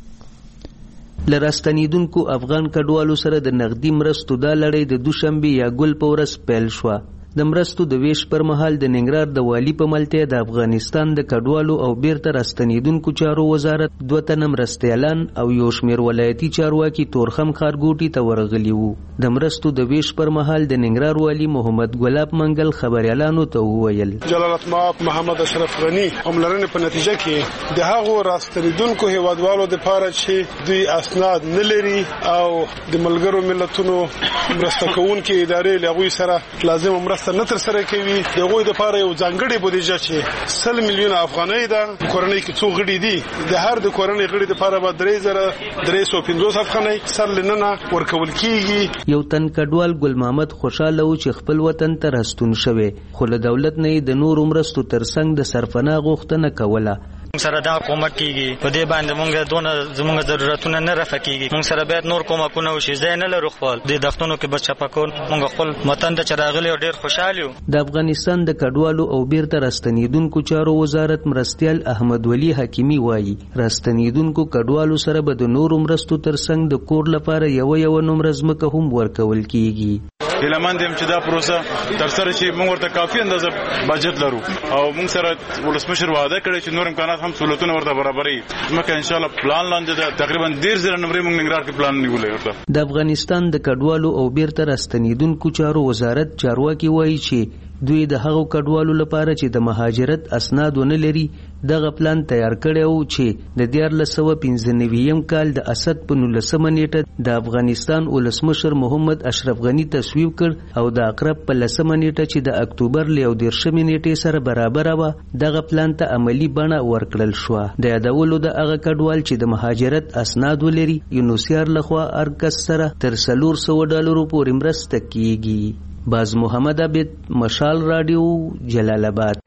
لراستنیدونکو افغان کډوالو سره د نقدي مرستو دا لړۍ د دوشنبه یا ګل په ورځ پیل شوه. د مرستو د ویش پر مهال د ننګرهار د والی په ملتیا د افغانستان د کډوالو او بیرته راستنیدونکو چارو وزارت دوه تنه مرستیالان او یو شمېر ولایتي چارواکي تورخم ښارګوټي ته ورغلي وو. د مرستو د ویش پر مهال د ننګرهار والی محمد ګلاب منګل خبريالانو ته وویل جلالت مآب محمد اشرف غنی هملرنې په نتیجه کې د هغو راستنیدونکو هیوادوالو د پاره چې دوی اسناد نه لري او د ملګرو ملتونو مرسته کوونکې ادارې له هغوی سره لازم مرسته نه تر سره کوي، د هغوی لپاره یو ځانګړې بودیجه چې سل میلیونه افغانۍ ده. کورنۍ کې څو غړي دي، د هر د کورنۍ غړي لپاره به درې زره درې سوه پنځوس افغانۍ سر لننه ورکول کیږي. یو تن کډوال ګل محمد خوشاله و چې خپل وطن ته راستون شوی، خو له دولت نه د نورو مرستو ترڅنګ د سرپناه غوښتنه کوله. سره دا کومک کیږي په دې باندې مونږ دونه زموږ ضرورتونه نه رفع کیږي. مونږ سره باید نور کومکونه وشي، ځای نه لرو خپل د دښتونو کې بچ چپکون. مونږ خپل وطن ته چراغلي او ډیر خوشاله یو. د افغانستان د کډوالو او بیرته راستنیدونکو چارو وزارت مرستیال احمد ولی حکیمی وایي راستنیدونکو کډوالو سره به د نورو مرستو ترڅنګ د کور لپاره یو یو نمبر ځمکه هم ورکول کیږي. هیلمند هم چې دا پروسه تر سره چې موږ ورته کافي اندازه بجټ لرو او موږ سره ولسمشر وعده کړی چې نور امکانات هم سہولتونه ورته برابرې. مکه ان شاء الله پلان لاندې ده تقریبا ډیر زره نمبر موږ ننګرهار کې پلان نیولې ورته. د افغانستان د کډوالو او بیرته راستنیدونکو چارو وزارت چارواکي وایي چې دوی د هغو کډوالو لپاره چې د مهاجرت اسناد ونه لري دغه پلان تیار کړی و چې د دیارلس سوه پنځه نوېم کال د اسد په نولسمه نیټه د افغانستان ولسمشر محمد اشرف غنی تصویب کړ او د اقرب په لسمه نیټه چې د اکتوبر له یو دېرشمې نیټې سره برابره وه دغه پلان ته عملي بڼه ورکړل شوه. د یادولو د هغه کډوال چې د مهاجرت اسناد ولري یونوسیار لخوا ارکس سره تر څلور سوه ډالرو پورې مرسته کیږي. باز محمد عبید مشال رادیو جلال آباد.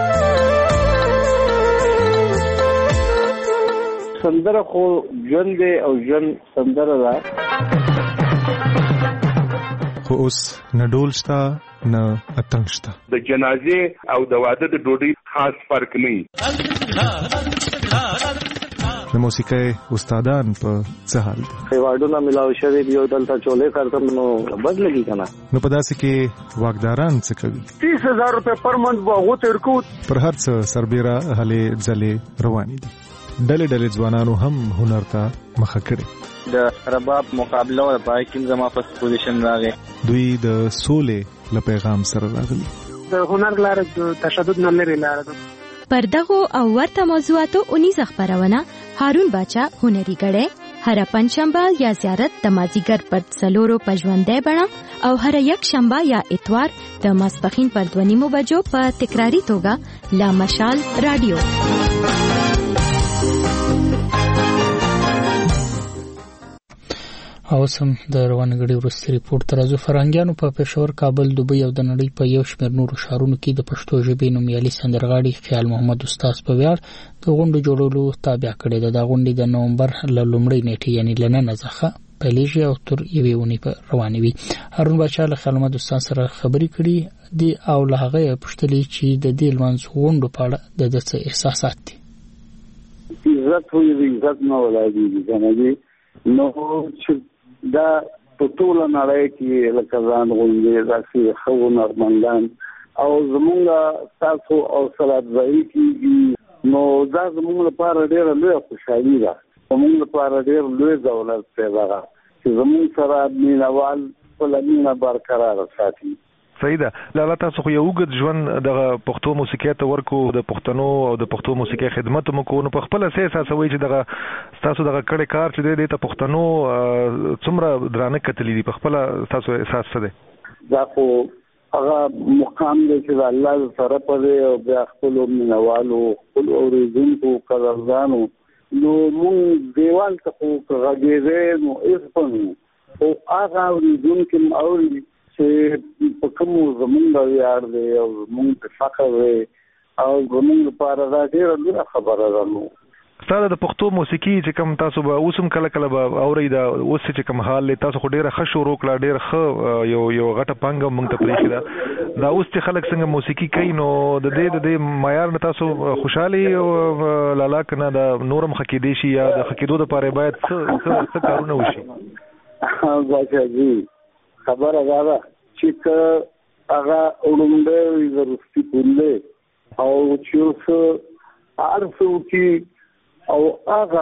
سندره خو ژوند دی او ژوند سندره ده، خو اوس نه ډول شته نه اتنګ شته. د جنازې او د واده د ډوډۍ خاص فرق نه وي. د موسیقۍ استادان په څه حال دي؟ ایوارډونه ملاو شوي دي او دلته چولې کارتم نو بد لګي کنه. نو په داسې کې واکداران څه کوي؟ تیس هزار روپے پر منت به هغو ته ورکو. پر هر څه سربیره هلې ځلې روانې دي. ډلې ډلې ځوانانو هم هنر ته مخه کړې. د رباب مقابله او پای کې زما فرست پوزیشن راغی. دوی د سولې له پیغام سره راغلي. د هنر لاره د تشدد نه لري لاره ده. پر دغو او ورته موضوعاتو اونیزه خبرونه هارون باچا هنري غړې هر پنځشنبه یا زیارت د مازیګر پر څلورو په ژوندۍ بڼه او هر یک شنبه یا اتوار د ماسپښین پر دوه نیمو بجو په تکراری توګه لا مشال رادیو. او سم د روانګړي ورستي ریپورت ترازو فرنګیانو په پېښور، کابل، دوبۍ او د نړۍ په یو شمېر نورو ښارونو کې د پښتو ژبې نومیالي سندرغاړي خیال محمد استاد په ویاړ د غونډو جوړولو تابع کړی ده. د غونډې د نومبر له لومړۍ نیټې یعنی له نن څخه پیلېږي او تر یوې اونۍ په روانې وي. هارون باچا له خیال محمد استاد سره خبرې کړي دي او له هغه پوښتلې چې د دې لمانځ غونډو په اړه د ده څه احساسات دي. عزت وي عزت نه ولایږي کنه دي نو چې دا په ټول نړۍ کې لکه ځان غونډې راځي خو نرمندان او زمونږ تاسو او صلات ځای کیږي نو دا زمونږ لپاره ډېره لویه خوشحالي ده. زمونږ لپاره ډېر لوی دولت پیدا ده چې زمونږ سره مینوال خپله مینه برقراره ساتي. صحیح ده. لاله تاسو خو یو اوږد ژوند دغه پښتو موسیقۍ ته ورکو د پښتنو او د پښتو موسیقۍ خدمت مو کو نو په خپل څه احساسوي چې دغه تاسو دغه کړه کار چې د ته پښتنو څومره درانه کتلې دي په خپل تاسو احساس څه ده؟ دا خو هغه مقام دی چې الله سره پدې او بیا خپل مینوالو خپل اوریدونکو قدردانو نو مونږ دیوال ته خو غږېدې نو هېڅ پنو او هغه اوریدونکي اوري چې په کوم زمونږ ویاړ دی او زمونږ په فخر دی او زمونږ لپاره دا ډېره لویه خبره ده. نو ستاسو د پښتو موسیقي چې کوم تاسو به اوس هم کله کله به اورئ دا اوس چې کوم حال دی تاسو خو ډېره ښه شروع کړه ډېر ښه یو یو غټه پانګه موږ ته پرېښې ده. دا اوس چې خلک څنګه موسیقي کوي نو د دې د دې معیار نه تاسو خوشحالي لالا که نه د نور هم ښه کېدی شي یا د ښه کېدو دپاره باید څه څه کارونه وشي؟ باچاجي خبره دا ده چې که هغه وړومبی وي د روستي پونډۍ او چې اوس هر څه وکړي او هغه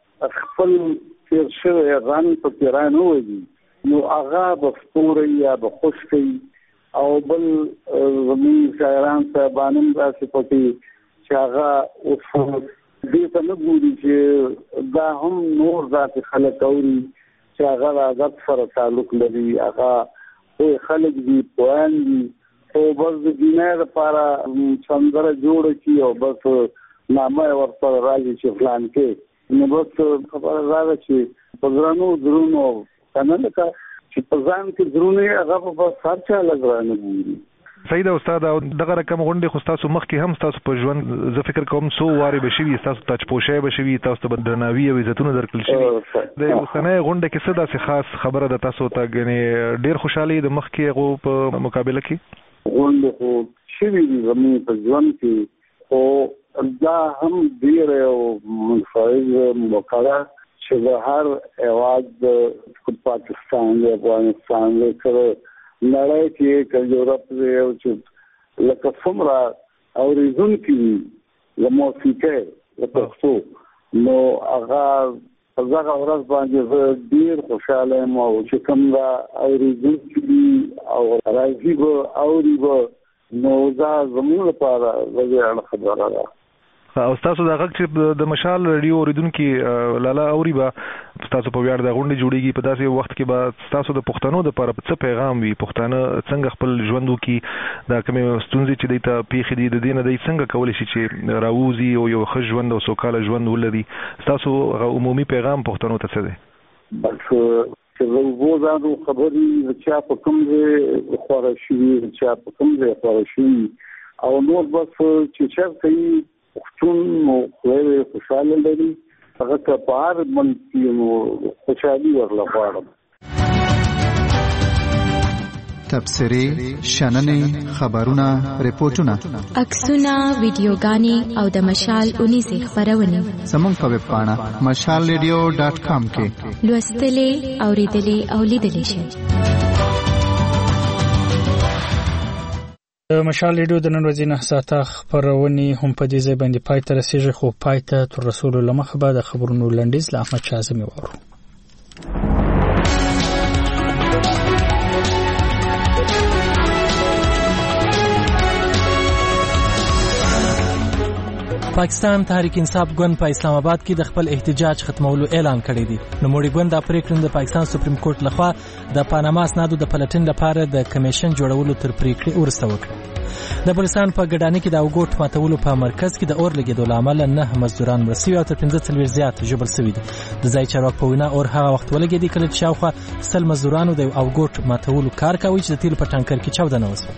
خپل تېر شوی غم پکې رانهولي نو هغه به سپوری یا به خوش کوي او بل زموږ شاعران صاحبان هم داسې پکې چې هغه اوس دې ته نه ګوري چې دا هم نور داسې خلک اوري چې هغه د ادب سره تعلق لري هغه خلک دي پوهان دي او بس د دنیا لپاره سندره جوړه کړي او بس نامه ورته راځي چې فلان کې نو بس خبره دا ده چې په ځانو درونو کنه لکه چې په ځان کې درونو هغه په بس هر چا لګرانه ګوري. صحیح ده استاد. او دغه رقم غونډې خو ستاسو مخکې هم ستاسو په ژوند زه فکر کوم څو وارې به شوي ستاسو تاجپوشۍ به شوي تاسو ته به درناوي او عزتونه درکړل شوي. د اوسنۍ غونډه کې څه داسې خاص خبره ده تاسو ته ګنې ډېر خوشحالي د مخکې هغو په مقابله کې؟ غونډې خو شوي دي زموږ په ژوند کې خو دا هم ډېره یو منفعل موقع ده چې د هر هېواد د پاکستان د افغانستان د سره نړۍ کې که یورپ دی او چې لکه څومره اورېدونکي وي د موسیقۍ د پښتو نو هغه په دغه ورځ باندې زه ډېر خوشحاله یم او چې کوم دا اورېدونکي دي او راځي به اوري به نو دا زموږ لپاره د ویاړ خبره ده. او تاسو دا غږ چې د مشال ریډیو اوریدونکي لالا اوري به تاسو په ویاړ د غونډې جوړیږي په داسې وخت کې به تاسو د پښتنو دپاره څه پیغام وي؟ پښتانه څنګه خپل ژوند وکړي؟ دا کومې ستونزې چې دوی ته پیښې دي د دې نه دوی څنګه کولی شي چې راووځي او یو ښه ژوند او سوکاله ژوند ولري؟ ستاسو عمومي پیغام پښتنو ته څه دی؟ بس چې د اوبو ځانو خبرې د چا په کوم ځای خواره شوي د چا په کوم ځای خواره شوي او نور بس چې چېرته یي پښتون نو خدای خوشحاله لري هغه که په هر ملک کې نو خوشحالي ورله غواړم. تبصرې، شننې، خبرونه، ریپورتونه، عکسونه، ویډیوګانې او د مشال اونیزې خپرونې زموږ په ویب پاڼه مشال ریډیو ډاټ کام کې لوستلې، اورېدلې او لیدلې شئ. د مشال ریډیو د نن ورځې نه ساعته خپرونې هم په دې ځای باندې پای ته رسېږي خو پای ته تر رسولو له مخه به د خبرونو لنډیز له احمد شاه اعظمي واورو. پاکستان تحریک انصاف ګوند په اسلام آباد کې د خپل احتجاج ختمولو اعلان کړی دی. نوموړي ګوند د پریکړې د پاکستان سپریم کورټ لخوا د پاناما اسنادو د پلټنې لپاره د کمیشن جوړولو تر پریکړې وروسته وکړه. د بلوچستان په ګډاني کې د اوګوټ ماتولو په مرکز کې د اور لګېدو له امله نه مزدوران مړه شوي او تر پنځه څلوېښت زیات ژوبل شوي دي. د ځایي چارواکو په وینا اور هغه وخت ولګېدی کله چې شاوخوا سل مزدورانو د اوګوټ ماتولو کار کاوه چې د تیلو په ټانکر کې چاودنه وشوه.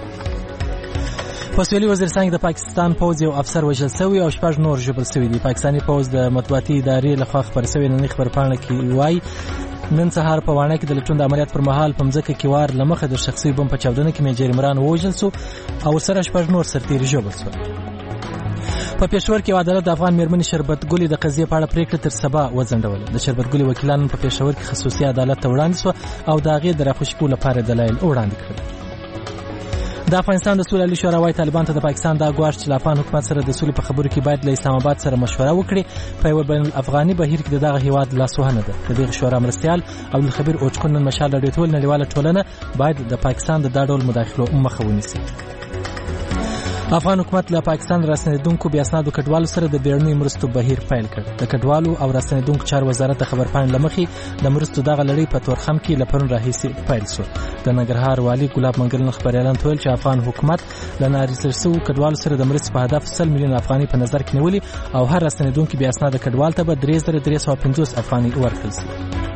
په سویلي وزیرستان کې د پاکستان پوځ یو افسر وژل شوی او شپږ نور ژوبل شوي دي. پاکستاني پوځ د مطبوعاتي ادارې لخوا خپاره شوې نننۍ خبرپاڼه کې وایي نن سهار په وانه کې د لټون د عملیات پر مهال په مځکه کې وار لمخه د شخصي بم په چاودنه کې میجر عمران ووژل شو او سره شپږ نور سرتیري ژوبل شول. په پېښور کې عدالت د افغان میرمنې شربت ګلې د قضیې په اړه پریکړه تر سبا وځنډوله. د شربت ګلې وکیلان په پېښور کې خصوصي عدالت ته وړاندې شو او د هغې د راخوشي کولو لپاره دلایل وړاندې کړل. د افغانستان د سولې شورا وايي طالبان ته د پاکستان د غواړي چې افغان حکومت سره د سولې په خبرو کې باید له اسلام آباد سره مشوره وکړي. په یو بین الافغاني بهیر کې دغه هیواد لاسوهنه ده. د دغه شورا مرستيال عبدالخبیر اوچکون نن مشال د ټول نړیواله ټولنه باید د پاکستان د داډول مداخلو مخه ونیسي. افغان حکومت له پاکستان راستنیدونکو بیا اسنادو کډوالو سره د بیړنیو مرستو بهیر پیل کړ. د کډوالو او راستنیدونکو چارو وزارت د خبرپاڼې لمخې د مرستو دغه لړۍ په تورخم کې له پرون راهیسې پیل شو. د ننګرهار والي ګلاب منګل خبريالان ته ویل چې افغان حکومت له ناریسل شوو کډوالو سره د مرستې په هدف سل میلیون افغاني په نظر کې نیولي او هر راستنیدونکو بیا اسناد کډوال ته به درې زره درې سوه پنځوس افغاني ورکړل شي.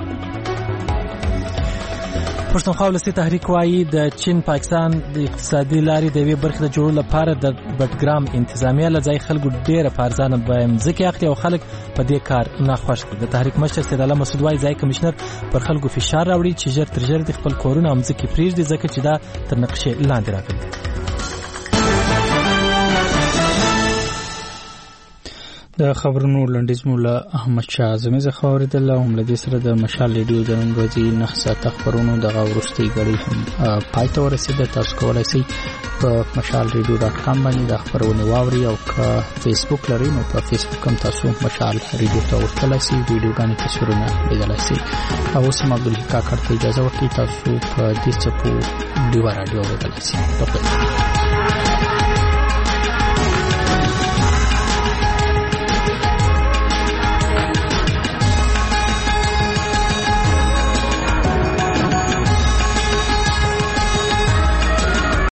پښتونخوا ولسي تحریک وايي د چین پاکستان د اقتصادي لارې د یوې برخې د جوړولو لپاره د بټګرام انتظامیه له ځای خلکو ډېره په ارزانه بیه مځکې اخلي او خلک په دې کار ناخوښ دي. د تحریک مشر سید الله مسعود وايي ځای کمشنر پر خلکو فشار راوړي چې ژر تر ژره د خپل کورونه او مځکې پرېږدي ځکه چې دا تر نقشې لاندې راغلي. د خبرونو لنډیز مولا احمد شاه اعظمي څخه اوریدل او هم لدې سره د مشال ریډیو د نن ورځې نه ساعته خبرونو دغه وروستۍ غړي هم پای ته ورسېده. تاسو کولی شئ په مشال ریډیو ډاټ کام باندې د خبرونه واوري او که فیسبوک لرئ نو په فیسبوک هم تاسو مشال ریډیو ته ورتللی شئ، ویډیوګانې تصویرونه لیدلی شئ. او اوس هم عبدالحق کاکړ ته اجازه ورکړئ تاسو په دې څپو ډیوه راډیو اورېدلی شئ.